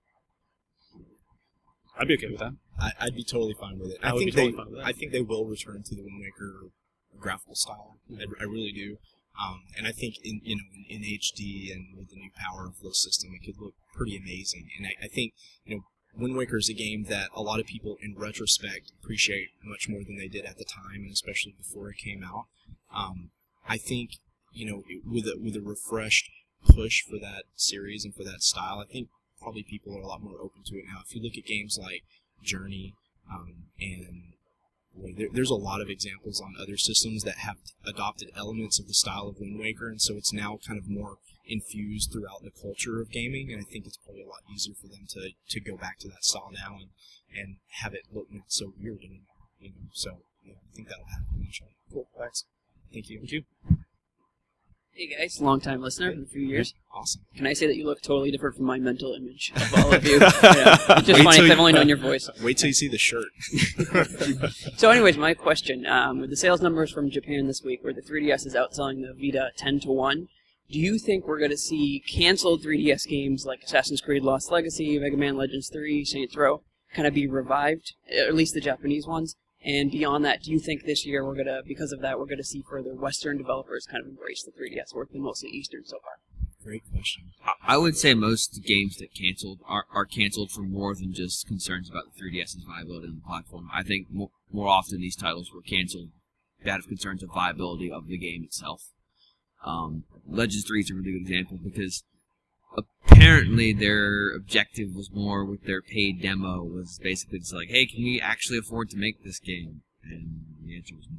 I'd be okay with that. I'd be totally fine with it. I would be totally fine with that. I think they will return to the Wind Waker graphical style. I really do. And I think in HD and with the new power of the system, it could look pretty amazing. And I think Wind Waker is a game that a lot of people, in retrospect, appreciate much more than they did at the time, and especially before it came out. I think with a refreshed push for that series and for that style, I think probably people are a lot more open to it now. If you look at games like Journey, and there's a lot of examples on other systems that have adopted elements of the style of Wind Waker, and so it's now kind of more infused throughout the culture of gaming, and I think it's probably a lot easier for them to go back to that style now and have it look not so weird anymore. So I think that'll happen eventually. Cool, thanks. Thank you. Thank you. Hey guys, long time listener for a few years. Awesome. Can I say that you look totally different from my mental image of all of you? Yeah. It's just funny because I've only known your voice. Wait till you see the shirt. So anyways, my question, with the sales numbers from Japan this week, where the 3DS is outselling the Vita 10-1, do you think we're going to see canceled 3DS games like Assassin's Creed Lost Legacy, Mega Man Legends 3, Saints Row, kind of be revived, or at least the Japanese ones? And beyond that, do you think this year because of that, we're going to see further Western developers kind of embrace the 3DS, or been mostly Eastern so far? Great question. I would say most games that canceled are canceled for more than just concerns about the 3DS's viability on the platform. I think more often these titles were canceled out of concerns of viability of the game itself. Legends 3 is a really good example because apparently their objective was more with their paid demo was basically just like, hey, can we actually afford to make this game? And the answer was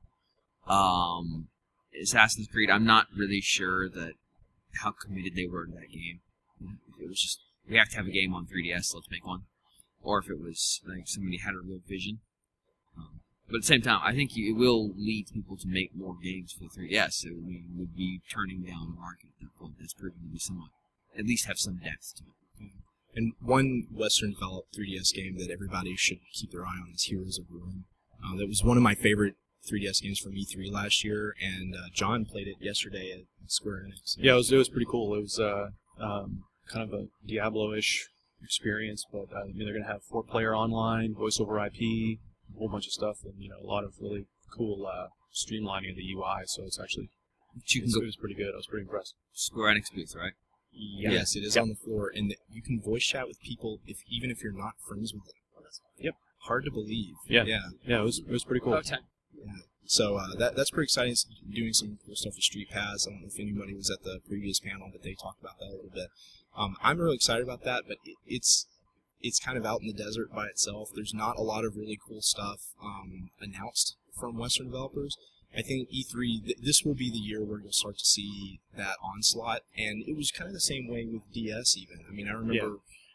no. Assassin's Creed, I'm not really sure that how committed they were to that game. If it was just, we have to have a game on 3DS, let's make one. Or if it was like somebody had a real vision. But at the same time, I think it will lead people to make more games for the 3DS, so we would be turning down the market at that point. That's proven to be somewhat, at least have some depth to it. And one Western-developed 3DS game that everybody should keep their eye on is Heroes of Ruin. That was one of my favorite 3DS games from E3 last year, and John played it yesterday at Square Enix. Yeah, it was pretty cool. It was kind of a Diablo-ish experience, but I mean, they're going to have 4-player online, voice over IP, a whole bunch of stuff, and a lot of really cool streamlining of the UI. So it's actually it was pretty good. I was pretty impressed. Square Enix booth, right? Yeah. Yes, it is on the floor, and you can voice chat with people even if you're not friends with them. Yep. Hard to believe. Yeah. Yeah. Yeah, it was pretty cool. About time. So that's pretty exciting. It's doing some cool stuff with Street Pass. I don't know if anybody was at the previous panel, but they talked about that a little bit. I'm really excited about that, but it's kind of out in the desert by itself. There's not a lot of really cool stuff announced from Western developers. I think E3, this will be the year where you'll start to see that onslaught, and it was kind of the same way with DS even. I mean, I remember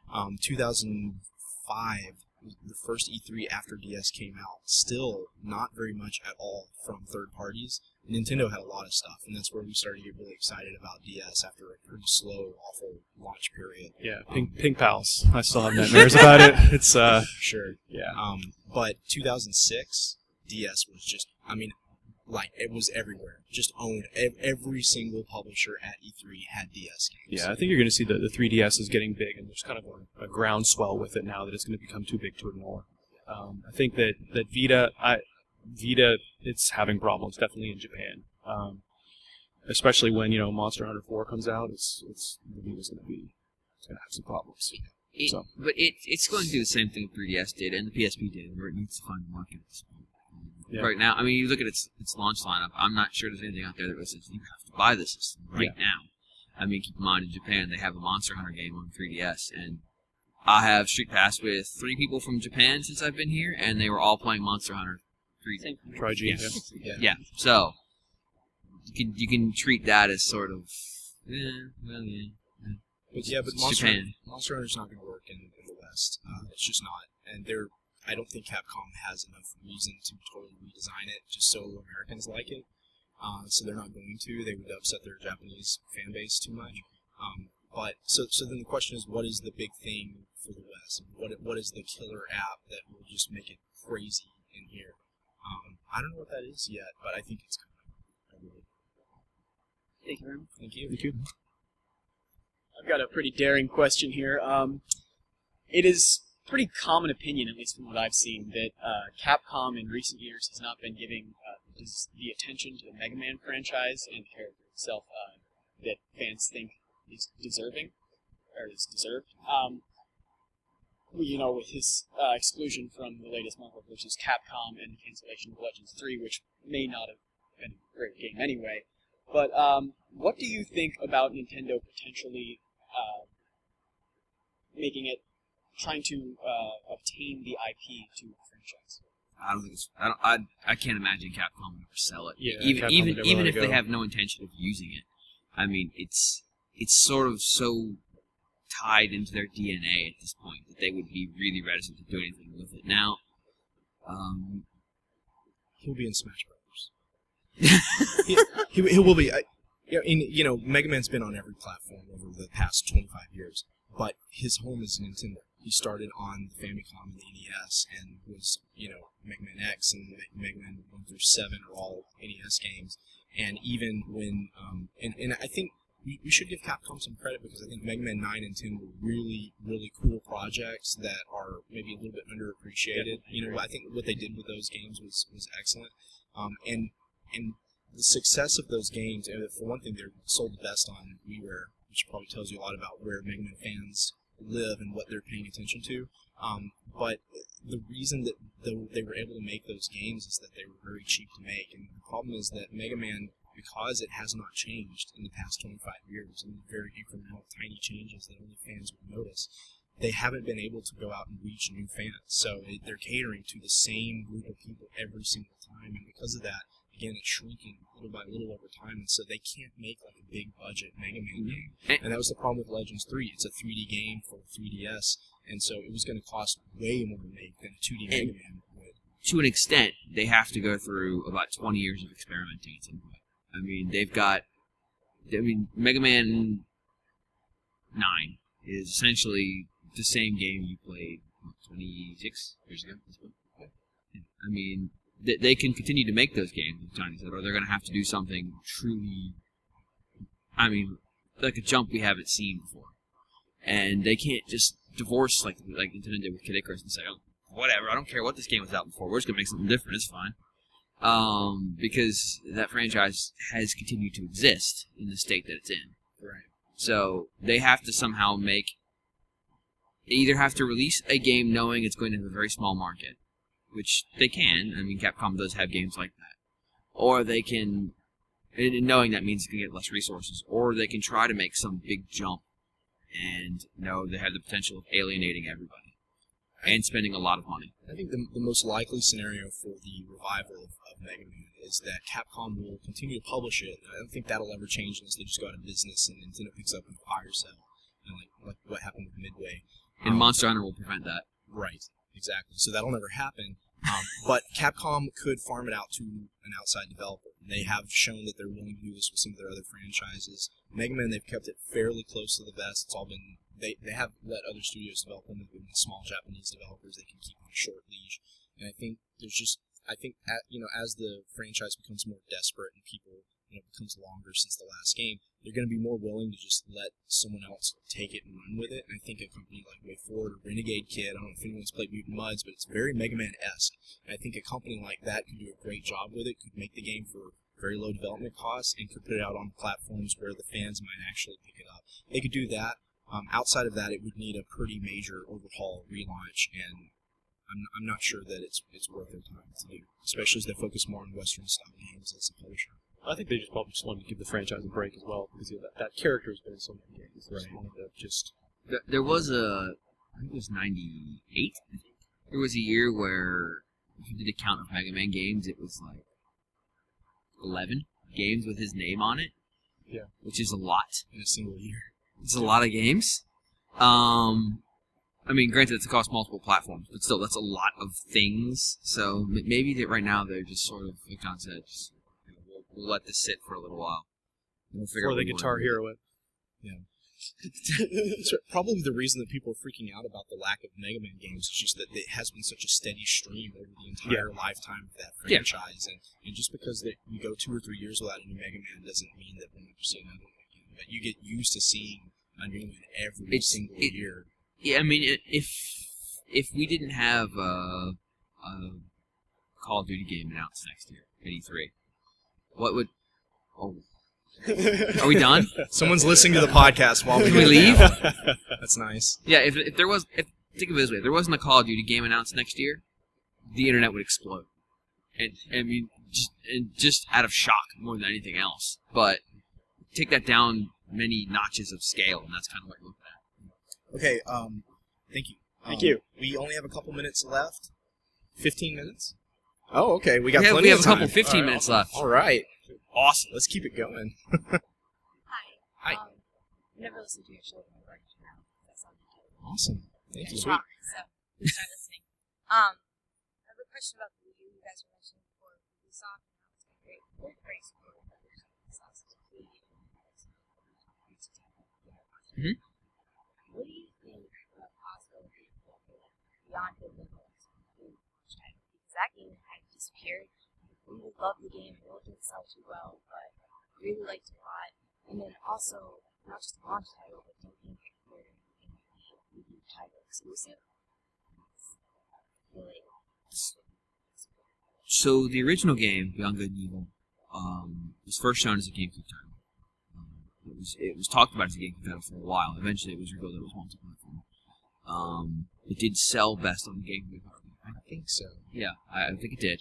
2005, the first E3 after DS came out, still not very much at all from third parties. Nintendo had a lot of stuff, and that's where we started to get really excited about DS after a pretty slow, awful launch period. Yeah, Pink Pals. I still have nightmares about it. It's Sure. yeah. But 2006, DS was just, I mean, like, it was everywhere. Just owned. Every single publisher at E3 had DS games. Yeah, I think you're going to see the 3DS is getting big, and there's kind of a groundswell with it now that it's going to become too big to ignore. I think that Vita, it's having problems definitely in Japan, especially when Monster Hunter 4 comes out. The Vita's going to have some problems. But it's going to do the same thing 3DS did and the PSP did, where it needs to find a market at this point. Yeah. Right now, I mean, you look at its launch lineup. I'm not sure there's anything out there that says you have to buy this system right now. I mean, keep in mind in Japan they have a Monster Hunter game on 3DS, and I have Street Pass with 3 people from Japan since I've been here, and they were all playing Monster Hunter 3. Tri-G. Yeah. So you can treat that as sort of But Monster Hunter's not going to work in the West. It's just not, and I don't think Capcom has enough reason to totally redesign it just so Americans like it. So they're not going to. They would upset their Japanese fan base too much. But so then the question is, what is the big thing for the West? What is the killer app that will just make it crazy in here? I don't know what that is yet, but I think it's coming. Thank you very much. Thank you. Thank you. I've got a pretty daring question here. It is pretty common opinion, at least from what I've seen, that Capcom in recent years has not been giving the attention to the Mega Man franchise and the character itself that fans think is deserving, or is deserved. With his exclusion from the latest Marvel vs. Capcom and the cancellation of Legends 3, which may not have been a great game anyway. But what do you think about Nintendo potentially trying to obtain the IP to the franchise? I don't think I can't imagine Capcom would ever sell it. Yeah, even if they have no intention of using it. I mean, it's sort of so tied into their DNA at this point that they would be really reticent to do anything with it. Now, he'll be in Smash Brothers. he will be. Mega Man's been on every platform over the past 25 years, but his home is Nintendo. He started on the Famicom and the NES, and was, Mega Man X and Mega Man 1 through 7 are all NES games. And even when, and I think we should give Capcom some credit, because I think Mega Man 9 and 10 were really, really cool projects that are maybe a little bit underappreciated. I think what they did with those games was excellent. And the success of those games, for one thing, they're sold the best on WiiWare, which probably tells you a lot about where Mega Man fans live and what they're paying attention to. But the reason that they were able to make those games is that they were very cheap to make. And the problem is that Mega Man, because it has not changed in the past 25 years, and very incremental, tiny changes that only fans would notice, they haven't been able to go out and reach new fans. So they're catering to the same group of people every single time, and because of that, again, it's shrinking little by little over time, and so they can't make like a big budget Mega Man game. And that was the problem with Legends 3. It's a 3D game for 3DS, and so it was going to cost way more to make than a 2D Mega Man would. To an extent, they have to go through about 20 years of experimenting at some point. I mean, Mega Man 9 is essentially the same game you played 26 years ago. I mean, they can continue to make those games, as Johnny said, or they're going to have to do something truly, I mean, like a jump we haven't seen before. And they can't just divorce like Nintendo did with Kid Icarus and say, oh, whatever, I don't care what this game was out before, we're just going to make something different, it's fine. Because that franchise has continued to exist in the state that it's in. Right. So they have to somehow they either have to release a game knowing it's going to have a very small market, which they can. I mean, Capcom does have games like that. Or they can, and knowing that means they can get less resources, or they can try to make some big jump and know they have the potential of alienating everybody and spending a lot of money. I think the most likely scenario for the revival of Mega Man is that Capcom will continue to publish it. I don't think that'll ever change unless they just go out of business and Nintendo picks up and fires them, like what happened with Midway. And Monster Hunter will prevent that. Right, exactly. So that'll never happen. But Capcom could farm it out to an outside developer. They have shown that they're willing to do this with some of their other franchises. Mega Man, they've kept it fairly close to the vest. It's all been they have let other studios develop them. They've been small Japanese developers. They can keep on a short leash. And I think as the franchise becomes more desperate and people becomes longer since the last game, they're going to be more willing to just let someone else take it and run with it. And I think a company like WayForward or Renegade Kid, I don't know if anyone's played Mutant Mudds, but it's very Mega Man-esque. And I think a company like that could do a great job with it, could make the game for very low development costs, and could put it out on platforms where the fans might actually pick it up. They could do that. Outside of that, it would need a pretty major overhaul, relaunch, and I'm not sure that it's worth their time to do, especially as they focus more on Western-style games as a publisher. I think they probably just wanted to give the franchise a break as well, because that character has been in so many games. They just wanted to just... There was I think it was 98, There was a year where, if you did a count of Mega Man games, it was like 11 games with his name on it. Yeah. Which is a lot. In a single year. It's a lot of games. I mean, granted, it's across multiple platforms, but still, that's a lot of things. So maybe that right now they're just sort of, like John said, just, we'll let this sit for a little while. We'll figure Or the Guitar Hero it. Yeah. It's probably the reason that people are freaking out about the lack of Mega Man games is just that it has been such a steady stream over the entire lifetime of that franchise. And just because you go 2 or 3 years without a new Mega Man doesn't mean that we'll never see another one again. But you get used to seeing a new one every single year. Yeah, I mean, if we didn't have a Call of Duty game announced next year at E3, what would... Oh... Are we done? Someone's listening to the podcast while we leave. That's nice. Yeah, if think of it this way, if there wasn't a Call of Duty game announced next year, the internet would explode. And I mean, just out of shock more than anything else. But take that down many notches of scale, and that's kind of what you're looking at. Okay. Thank you. Thank you. We only have a couple minutes left. 15 minutes. Oh, okay. We got plenty we have of a time. couple 15 minutes left. All right. Awesome. Let's keep it going. Hi. Hi. I've never listened to your show before. That's on YouTube. Awesome. Thank you. Sweet. So, start listening. I have a question about the Wii U. You guys were mentioning before. Ubisoft, and how it's been great. Very supportive of Ubisoft. Mm-hmm. What do you think of possibility of Beyond Good and Evil as a launch title? Because that game had disappeared. We would love the game. It didn't sell too well, but really liked it a lot. And then also, not just a launch title, but do you think they're going to be Wii U title exclusive? Really. So the original game, Beyond Good and Evil, was first shown as a GameCube title. It was talked about as a GameCube title for a while. Eventually, it was revealed that it was multi-platform. It did sell best on the GameCube hardware. I think so. Yeah, I think it did.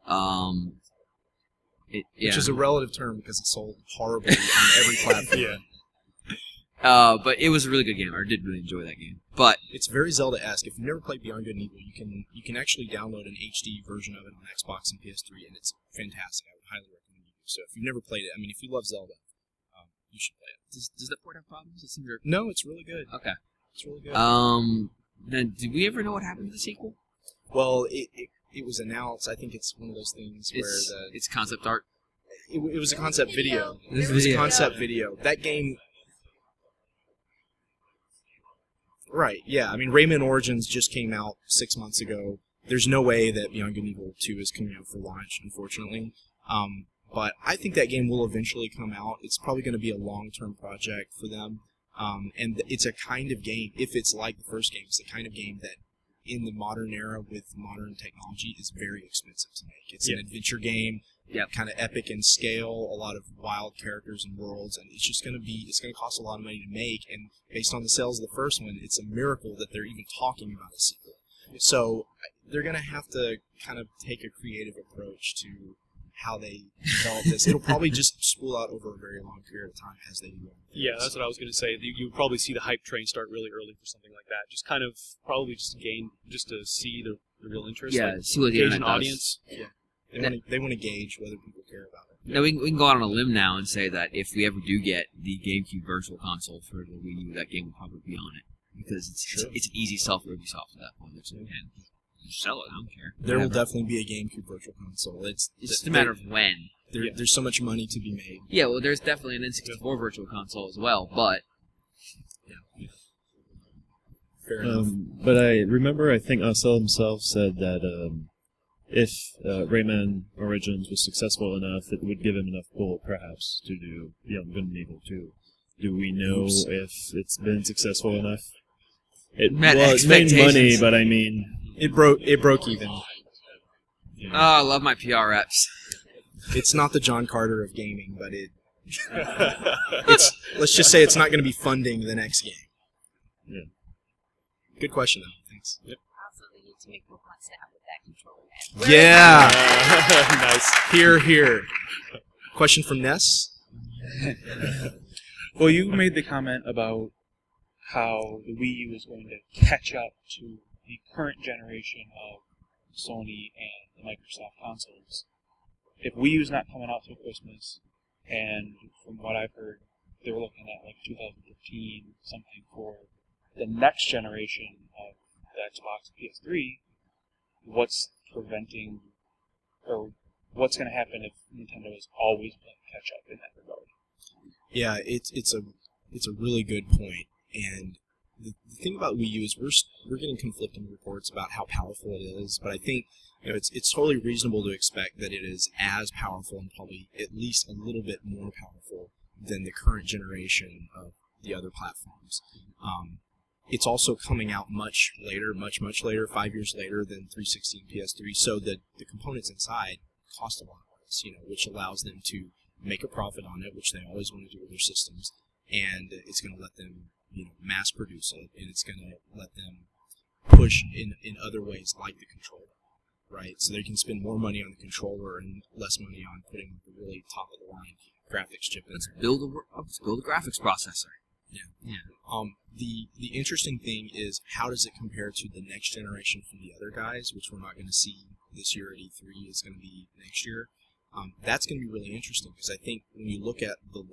Which is a relative term because it sold horribly on every platform. Yeah. But it was a really good game. I did really enjoy that game. But it's very Zelda-esque. If you've never played Beyond Good and Evil, you can actually download an HD version of it on Xbox and PS3, and it's fantastic. I would highly recommend you. So if you've never played it, I mean, if you love Zelda, you should play it. Does that port have problems? It seems No, it's really good. Okay. It's really good. Then did we ever know what happened to the sequel? Well, it was announced. I think it's one of those things where it's concept art. It was a concept video. It was a concept video. That game. Right. Yeah. I mean, Rayman Origins just came out 6 months ago, there's no way that Beyond Good and Evil 2 is coming out for launch, unfortunately. But I think that game will eventually come out. It's probably going to be a long-term project for them. And it's a kind of game, if it's like the first game, it's the kind of game that in the modern era with modern technology is very expensive to make. It's an adventure game, kind of epic in scale, a lot of wild characters and worlds, and it's going to cost a lot of money to make, and based on the sales of the first one, it's a miracle that they're even talking about a sequel. So they're going to have to kind of take a creative approach to how they develop this. It'll probably just spool out over a very long period of time as they do. Yeah, that's what I was going to say. You would probably see the hype train start really early for something like that. Just kind of probably just to see the real interest. Yeah, like, see what the gauge internet an does. audience. Yeah. They want to gauge whether people care about it. Now we can go out on a limb now and say that if we ever do get the GameCube Virtual Console for the Wii U, that game will probably be on it because it's an easy sell for Ubisoft at that point. So you can sell it. I don't care. There will definitely be a GameCube Virtual Console. It's just a matter of when. There's so much money to be made. Yeah, well, there's definitely an N64 Virtual Console as well, but Fair enough. But I remember, I think Ansel himself said that if Rayman Origins was successful enough, it would give him enough pull, perhaps, to do Beyond Good and Evil 2. Do we know if it's been successful enough? It made money, but I mean, it broke even. Oh, I love my PR reps. It's not the John Carter of gaming, but let's just say it's not going to be funding the next game. Yeah. Good question, though. Thanks. Also, they need to make more content out of that controller. Yeah. Nice. Here. Question from Ness. Well, you made the comment about how the Wii U is going to catch up to the current generation of Sony and the Microsoft consoles. If Wii U's not coming out till Christmas, and from what I've heard, they were looking at like 2015 something for the next generation of the Xbox and PS3, what's preventing, or what's going to happen if Nintendo is always playing catch up in that regard? Yeah, it's a really good point. And the thing about Wii U is we're getting conflicting reports about how powerful it is, but I think it's totally reasonable to expect that it is as powerful and probably at least a little bit more powerful than the current generation of the other platforms. It's also coming out much later, much later, 5 years later than 360 and PS3, so that the components inside cost a lot less, which allows them to make a profit on it, which they always want to do with their systems, and it's going to let them mass produce it, and it's going to let them push in other ways like the controller, right? So they can spend more money on the controller and less money on putting the really top-of-the-line graphics chip in let's there. build a graphics processor. Yeah. The interesting thing is, how does it compare to the next generation from the other guys, which we're not going to see this year at E3, it's going to be next year. That's going to be really interesting, because I think when you look at the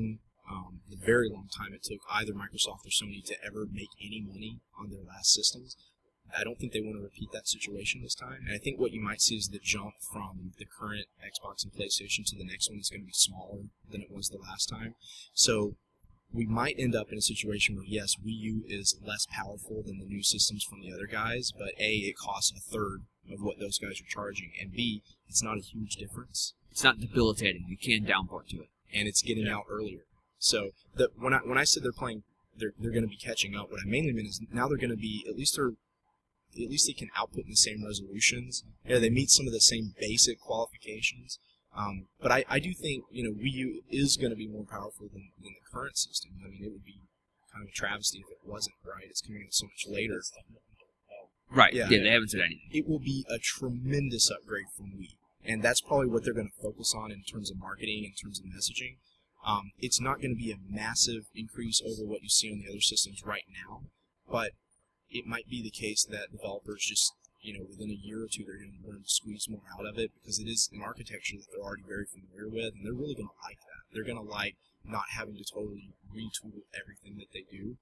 very long time it took either Microsoft or Sony to ever make any money on their last systems, I don't think they want to repeat that situation this time. And I think what you might see is the jump from the current Xbox and PlayStation to the next one is going to be smaller than it was the last time. So we might end up in a situation where, yes, Wii U is less powerful than the new systems from the other guys, but A, it costs a third of what those guys are charging, and B, it's not a huge difference. It's not debilitating. You can downport to it, and it's getting out earlier. So when I said they're going to be catching up, what I mainly meant is now they're going to be at least they can output in the same resolutions. Yeah, they meet some of the same basic qualifications. But I do think Wii U is going to be more powerful than the current system. I mean, it would be kind of a travesty if it wasn't, right? It's coming out so much later. Right? Yeah, they haven't said anything. It will be a tremendous upgrade from Wii, and that's probably what they're going to focus on in terms of marketing, in terms of messaging. It's not going to be a massive increase over what you see on the other systems right now, but it might be the case that developers just, within a year or two, they're going to learn to squeeze more out of it, because it is an architecture that they're already very familiar with, and they're really going to like that. They're going to like not having to totally retool everything that they do.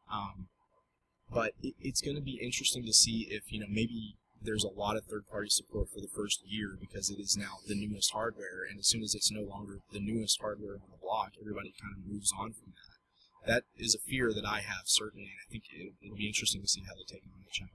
But it's going to be interesting to see if, maybe there's a lot of third-party support for the first year, because it is now the newest hardware, and as soon as it's no longer the newest hardware on the block, everybody kind of moves on from that. That is a fear that I have, certainly, and I think it'll be interesting to see how they take on the challenge.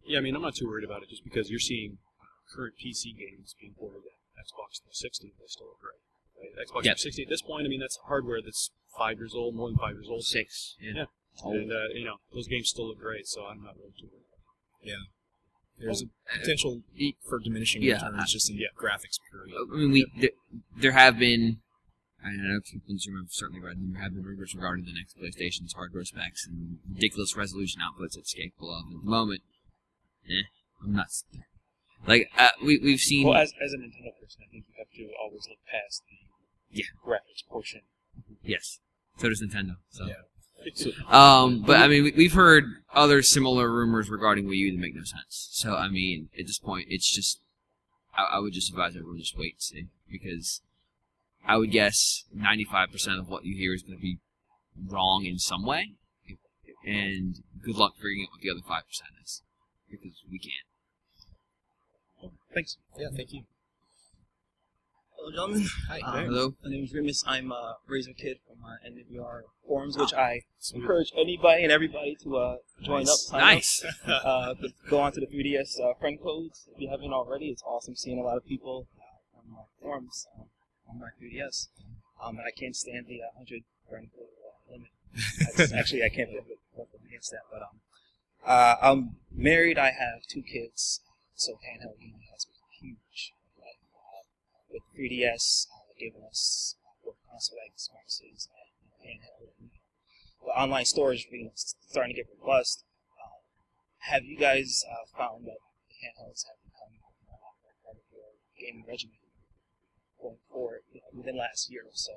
Yeah, I mean, I'm not too worried about it just because you're seeing current PC games being ported to Xbox 360 and they still look great. Right? Xbox 360 at this point, I mean, that's hardware that's 5 years old, more than 5 years old. 6. Yeah. And, those games still look great, so I'm not really too worried. Yeah. There's a potential for diminishing returns just in graphics period. I mean, there have been, I don't know if people have certainly read them, there have been rumors regarding the next PlayStation's hardware specs and ridiculous resolution outputs it's capable of. At the moment, I'm not. Like, we've seen. Well, as a Nintendo person, I think you have to always look past the graphics portion. Yes. So does Nintendo. So. Yeah. But I mean, we've heard other similar rumors regarding Wii U that make no sense. So I mean, at this point, it's just, I would just advise everyone just wait and see, because I would guess 95% of what you hear is going to be wrong in some way, and good luck figuring out what the other 5% is, because we can't. Thanks. Yeah, thank you. Hello, gentlemen. Hi. Hello. My name is Remus. I'm Razor Kid from NWR forums, which I encourage anybody and everybody to join up. Nice. Go on to the 3DS friend codes if you haven't already. It's awesome seeing a lot of people on my forums on my 3DS. And I can't stand the 100 friend code limit. Actually, I can't live against that. But I'm married. I have 2 kids, so handheld gaming has been huge. With 3DS giving us both console experiences and handheld. The online storage starting to get robust. Have you guys found that the handhelds have become part of your gaming regimen going forward within the last year or so?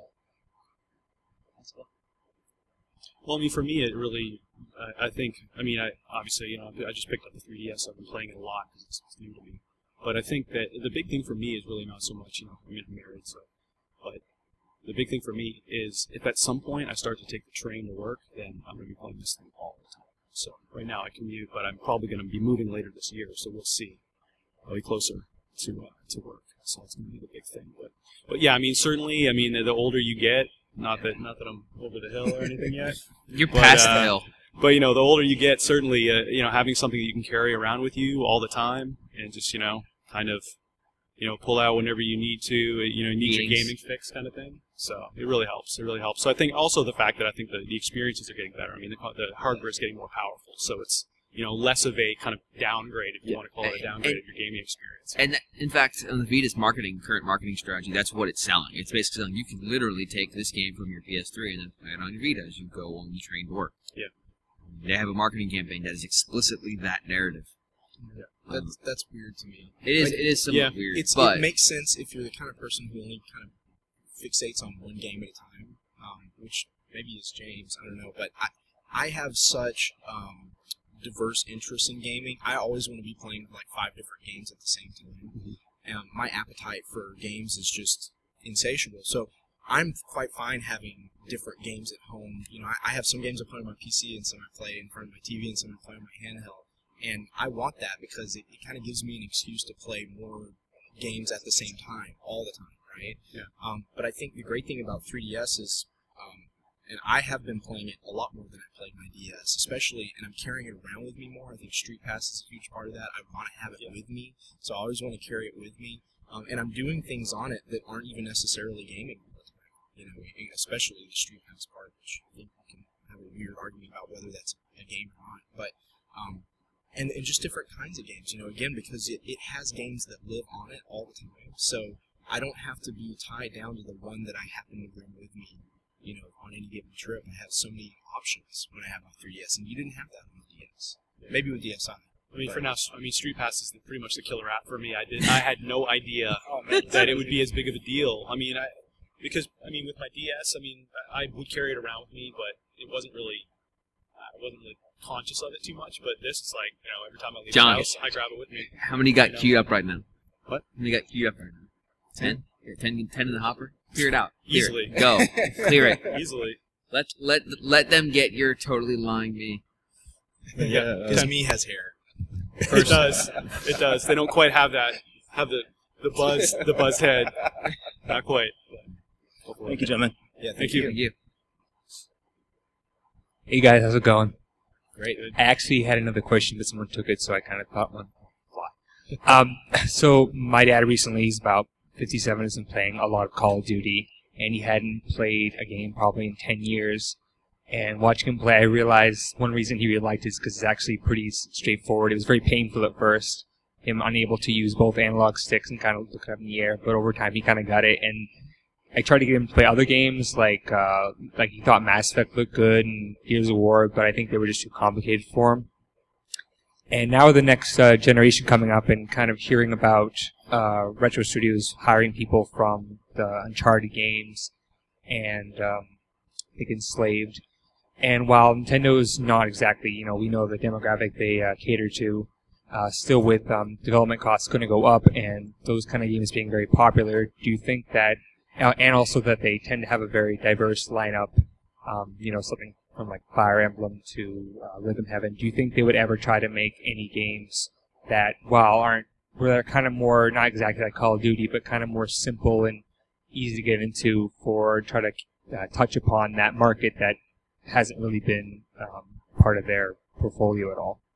Well, I mean, for me, it really, I think, I mean, obviously, I just picked up the 3DS. I've been playing it a lot because it's new to me. But I think that the big thing for me is really not so much, I mean, I'm married, so, but the big thing for me is if at some point I start to take the train to work, then I'm going to be playing this thing all the time. So right now I commute, but I'm probably going to be moving later this year, so we'll see. I'll be closer to work, so it's going to be the big thing. But yeah, I mean, certainly, I mean, the older you get, not that I'm over the hill or anything yet. You're past the hill. But, the older you get, certainly, having something that you can carry around with you all the time and just, kind of, pull out whenever you need to, need your gaming fix kind of thing. So it really helps. It really helps. So I think also the fact that I think the experiences are getting better. I mean, the hardware is getting more powerful. So it's, less of a kind of downgrade, if you want to call it a downgrade of your gaming experience. And in fact, on the Vita's current marketing strategy, that's what it's selling. It's basically selling, you can literally take this game from your PS3 and then play it on your Vita as you go on the train to work. Yeah. They have a marketing campaign that is explicitly that narrative. Yeah. That's weird to me. It is somewhat weird. It makes sense if you're the kind of person who only kind of fixates on one game at a time, which maybe is James, I don't know. But I have such diverse interests in gaming. I always want to be playing like 5 different games at the same time. Mm-hmm. My appetite for games is just insatiable. So I'm quite fine having different games at home. I have some games I play on my PC and some I play in front of my TV and some I play on my handheld. And I want that because it kind of gives me an excuse to play more games at the same time, all the time, right? Yeah. But I think the great thing about 3DS is, and I have been playing it a lot more than I played my DS, especially, and I'm carrying it around with me more. I think Street Pass is a huge part of that. I want to have it with me, so I always want to carry it with me. And I'm doing things on it that aren't even necessarily gaming all the time, especially the Street Pass part, which I think we can have a weird argument about whether that's a game or not. But, and just different kinds of games, again, because it has games that live on it all the time. So I don't have to be tied down to the one that I happen to bring with me, on any given trip. I have so many options when I have my 3DS, and you didn't have that on the DS. Maybe with DSi. I mean, for now, Street Pass is pretty much the killer app for me. I had no idea that it would be as big of a deal. I mean, with my DS, I would carry it around with me, but it wasn't really, I wasn't really conscious of it too much. But this is like, every time I leave the house, I grab it with me. How many got queued up right now? What? How many got queued up right now? 10? 10 in the hopper? Clear it out. Easily. Go. Clear it. Easily. Let them get your totally lying me. Yeah. Because me has hair. It does. It does. They don't quite have that. Have the buzz head. Not quite. Thank you, gentlemen. Yeah, thank you. Thank you. Hey guys, how's it going? Great. I actually had another question, but someone took it, so I kind of thought one. So my dad recently, he's about 57, has been playing a lot of Call of Duty, and he hadn't played a game probably in 10 years. And watching him play, I realized one reason he really liked it is because it's actually pretty straightforward. It was very painful at first, him unable to use both analog sticks and kind of look up in the air, but over time he kind of got it. And I tried to get him to play other games, like he thought Mass Effect looked good and Gears of War, but I think they were just too complicated for him. And now with the next generation coming up and kind of hearing about Retro Studios hiring people from the Uncharted games and I think Enslaved. And while Nintendo is not exactly, we know the demographic they cater to, still with development costs going to go up and those kind of games being very popular, do you think that, and also that they tend to have a very diverse lineup, something from like Fire Emblem to Rhythm Heaven, do you think they would ever try to make any games that, where they're kind of more, not exactly like Call of Duty, but kind of more simple and easy to get into try to touch upon that market that hasn't really been part of their portfolio at all?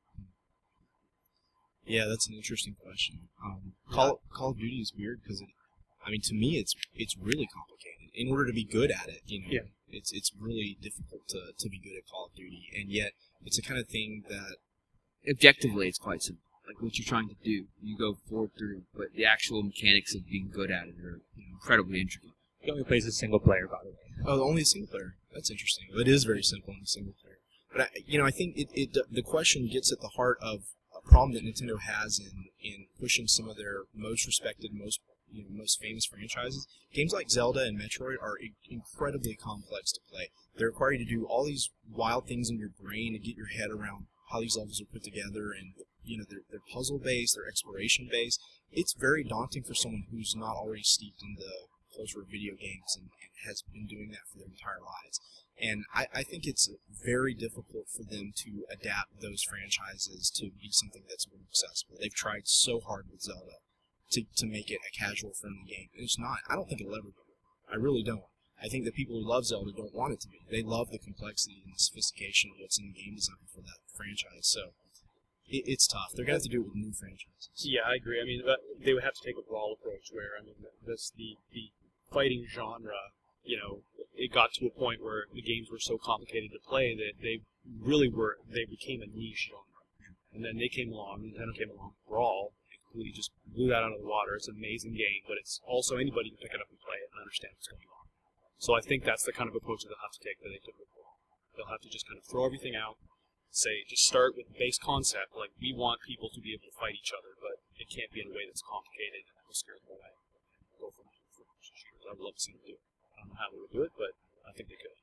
Yeah, that's an interesting question. Call of Duty is weird because, to me, it's really complicated. In order to be good at it, it's really difficult to be good at Call of Duty, and yet it's the kind of thing that objectively it's quite simple. Like what you're trying to do, you go forward through, but the actual mechanics of being good at it are incredibly intricate. He only plays a single player, by the way. Oh, only a single player. That's interesting. It is very simple in a single player. But I think the question gets at the heart of a problem that Nintendo has in pushing some of their most respected, most famous franchises. Games like Zelda and Metroid are incredibly complex to play. They require you to do all these wild things in your brain to get your head around how these levels are put together, and they're puzzle based, they're exploration based. It's very daunting for someone who's not already steeped in the culture of video games and has been doing that for their entire lives. And I think it's very difficult for them to adapt those franchises to be something that's more accessible. They've tried so hard with Zelda to make it a casual, friendly game. And it's not. I don't think it'll ever be. I really don't. I think the people who love Zelda don't want it to be. They love the complexity and the sophistication of what's in the game design for that franchise. So it's tough. They're going to have to do it with new franchises. Yeah, I agree. They would have to take a Brawl approach where, the fighting genre, it got to a point where the games were so complicated to play that they became a niche genre. And then Nintendo came along, Brawl, and completely just blew that out of the water. It's an amazing game, but it's also anybody can pick it up and play it and understand what's going on. So I think that's the kind of approach that they'll have to take that they took with Brawl. They'll have to just kind of throw everything out, just start with the base concept, like we want people to be able to fight each other, but it can't be in a way that's complicated and that will scare them away. Go from shooters. I would love to see them do it. I don't know how they would do it, but I think they could.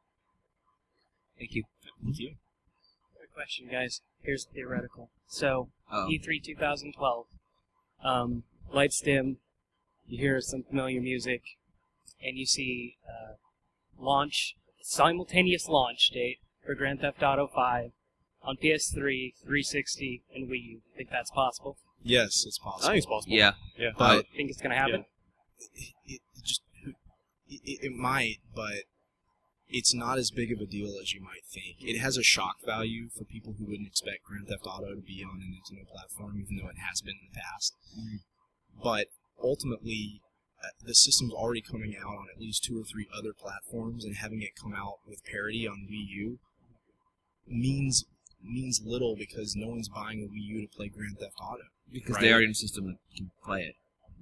Thank you. Thank you. Quick question, guys. Here's theoretical. So, E3 2012, lights dim, you hear some familiar music, and you see simultaneous launch date for Grand Theft Auto 5 on PS3, 360, and Wii U. Think that's possible? Yes, it's possible. I think it's possible. Yeah. But think it's going to happen? It might, but it's not as big of a deal as you might think. It has a shock value for people who wouldn't expect Grand Theft Auto to be on a Nintendo platform, even though it has been in the past. Mm-hmm. But ultimately, the system's already coming out on at least 2 or 3 other platforms, and having it come out with parity on Wii U means little because no one's buying a Wii U to play Grand Theft Auto. Because they already have a system that can play it.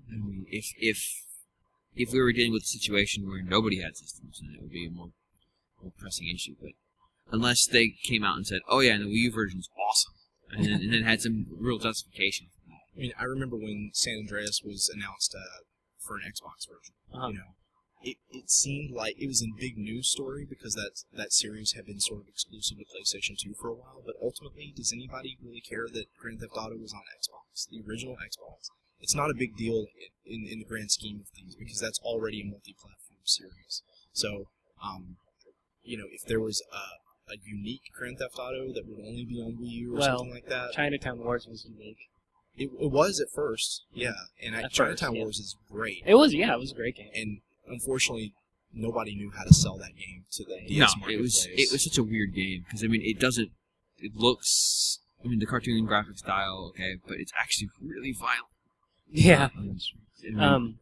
If we were dealing with a situation where nobody had systems, then it would be a more pressing issue. But unless they came out and said, "Oh yeah, and the Wii U version's awesome," and then had some real justification. I remember when San Andreas was announced for an Xbox version. Uh-huh. It seemed like it was a big news story because that series had been sort of exclusive to PlayStation 2 for a while. But ultimately, does anybody really care that Grand Theft Auto was on Xbox, the original Xbox? It's not a big deal in the grand scheme of things because that's already a multi-platform series. So, if there was a unique Grand Theft Auto that would only be on Wii U or something like that, Chinatown Wars was unique. It was at first, yeah. And Chinatown Wars is great. It was a great game. And unfortunately, nobody knew how to sell that game to the DS marketplace. It was such a weird game because it doesn't it looks. I mean, the cartoon graphic style, okay, but it's actually really violent. Yeah. I mean,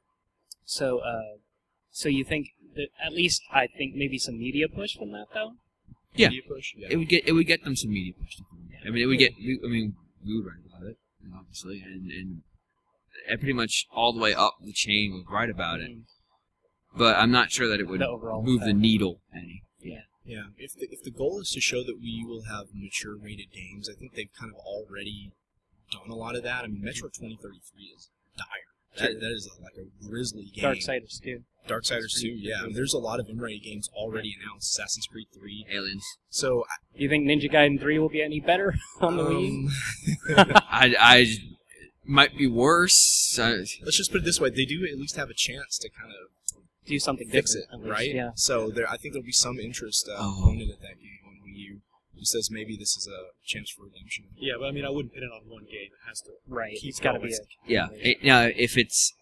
So you think that at least I think maybe some media push from that though? yeah, Media push? Yeah. it would get them some media push. I mean, it would get. I mean, we would write about it, obviously, and pretty much all the way up the chain would write about it. But I'm not sure that it would The overall move the effect. needle any. Yeah, if the goal is to show that we will have mature rated games, I think they've kind of already done a lot of that. I mean, Metro 2033 is dire. That is like a grisly game. Darksiders 2. Darksiders 2, yeah. I mean, there's a lot of M-rated games already announced. Assassin's Creed 3. Aliens. So, Do you think Ninja Gaiden 3 will be any better on the Wii U? I might be worse. Let's just put it this way: they do at least have a chance to kind of Do something fix it, different, at least, right? Yeah. So I think there'll be some interest pointed at that game on Wii U, who says maybe this is a chance for redemption. Yeah, but I mean, I wouldn't pin it on one game. It has to Right. keep It's got to going. be Yeah. Now, if it's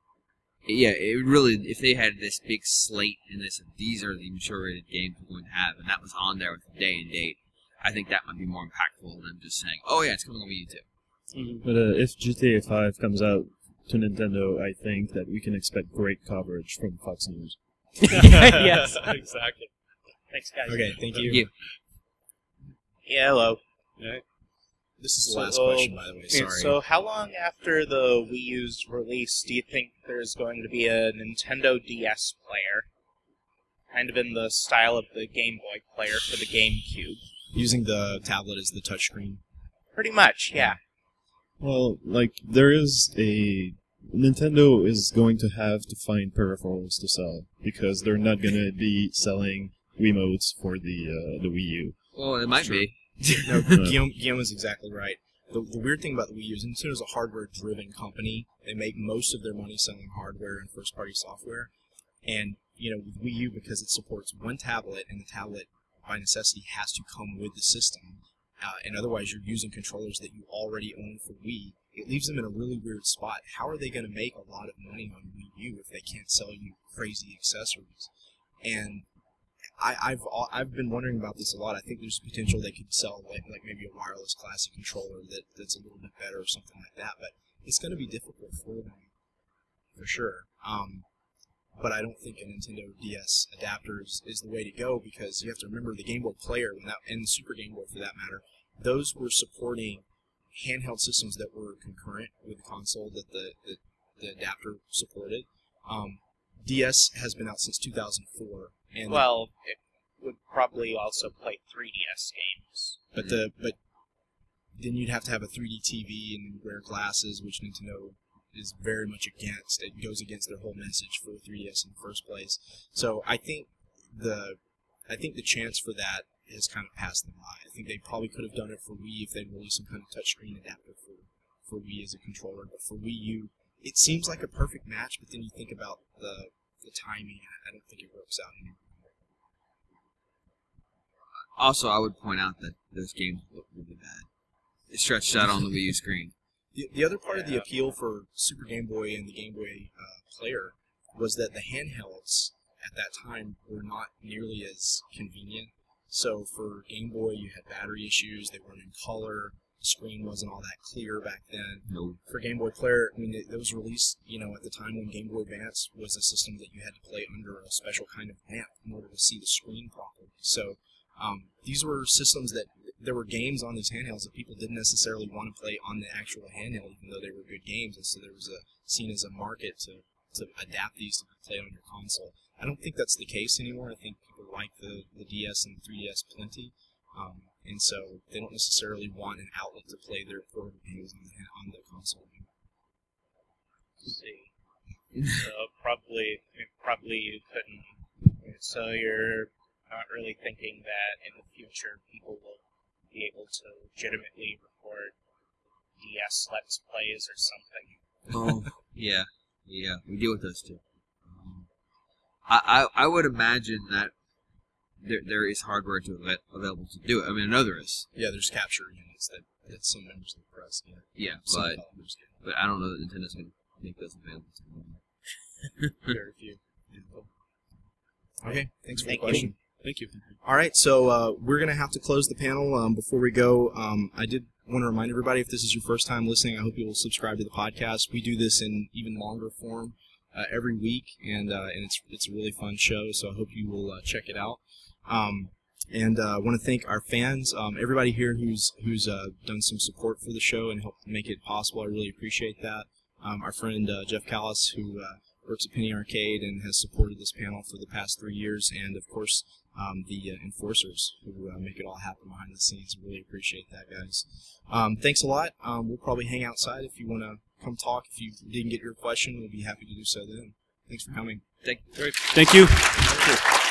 it really, if they had this big slate and these are the mature rated games we're going to have, and that was on there with the day and date, I think that might be more impactful than just saying, "Oh yeah, it's coming on Wii U too." But if GTA 5 comes out to Nintendo, I think that we can expect great coverage from Fox News. Yes. Exactly. Thanks, guys. Okay, thank you. Thank you. Yeah, hello. Right. This is the last question, by the way. Sorry. So, how long after the Wii U's release do you think there's going to be a Nintendo DS player? Kind of in the style of the Game Boy player for the GameCube. Using the tablet as the touchscreen. Pretty much, yeah. Well, like, there is a... Nintendo is going to have to find peripherals to sell, because they're not going to be selling Wiimotes for the Wii U. Well, it might Sure. be. No, Guillaume is exactly right. The weird thing about the Wii U is Nintendo's a hardware-driven company. They make most of their money selling hardware and first-party software. And, with Wii U, because it supports one tablet, and the tablet, by necessity, has to come with the system, and otherwise you're using controllers that you already own for Wii, it leaves them in a really weird spot. How are they going to make a lot of money on Wii U if they can't sell you crazy accessories? And I've been wondering about this a lot. I think there's potential they could sell like maybe a wireless classic controller that's a little bit better or something like that. But it's going to be difficult for them, for sure. But I don't think a Nintendo DS adapter is the way to go, because you have to remember the Game Boy Player and the Super Game Boy for that matter. Those were supporting handheld systems that were concurrent with the console that the adapter supported. DS has been out since 2004. And Well, it would probably also play 3DS games. But then you'd have to have a 3D TV and wear glasses, which Nintendo is very much against. It goes against their whole message for 3DS in the first place. So I think the chance for that has kind of passed them by. I think they probably could have done it for Wii if they'd released some kind of touchscreen adapter for Wii as a controller. But for Wii U, it seems like a perfect match, but then you think about the timing, I don't think it works out anymore. Also, I would point out that those games look really bad. It's stretched out on the Wii U screen. The other part of the appeal for Super Game Boy and the Game Boy Player was that the handhelds at that time were not nearly as convenient. So for Game Boy, you had battery issues. They weren't in color. The screen wasn't all that clear back then. No. For Game Boy Player, I mean, it was released, at the time when Game Boy Advance was a system that you had to play under a special kind of lamp in order to see the screen properly. So these were systems that there were games on these handhelds that people didn't necessarily want to play on the actual handheld, even though they were good games. And so there was seen as a market to adapt these to be played on your console. I don't think that's the case anymore. I think people like the DS and the 3DS plenty. And so they don't necessarily want an outlet to play their portable games on the console. Let's see. So probably you couldn't. So you're not really thinking that in the future people will be able to legitimately record DS Let's Plays or something. Oh, yeah, we deal with those too. I would imagine that there is hardware available to do it. I mean, I know there is. Yeah, there's capture units that some members of the press get. Yeah, Some developers get. but I don't know that Nintendo's going to make those available to them. Very few. Yeah. Okay, thanks for Thank the you. question. Thank you. All right, so we're going to have to close the panel. Before we go, I did want to remind everybody, if this is your first time listening, I hope you will subscribe to the podcast. We do this in even longer form every week, and it's a really fun show, so I hope you will check it out. And I want to thank our fans, everybody here who's done some support for the show and helped make it possible. I really appreciate that. Our friend Jeff Callis, who works at Penny Arcade and has supported this panel for the past 3 years, and of course the enforcers who make it all happen behind the scenes. Really appreciate that, guys. Thanks a lot. We'll probably hang outside if you want to come talk. If you didn't get your question, we'll be happy to do so then. Thanks for coming. Thank you.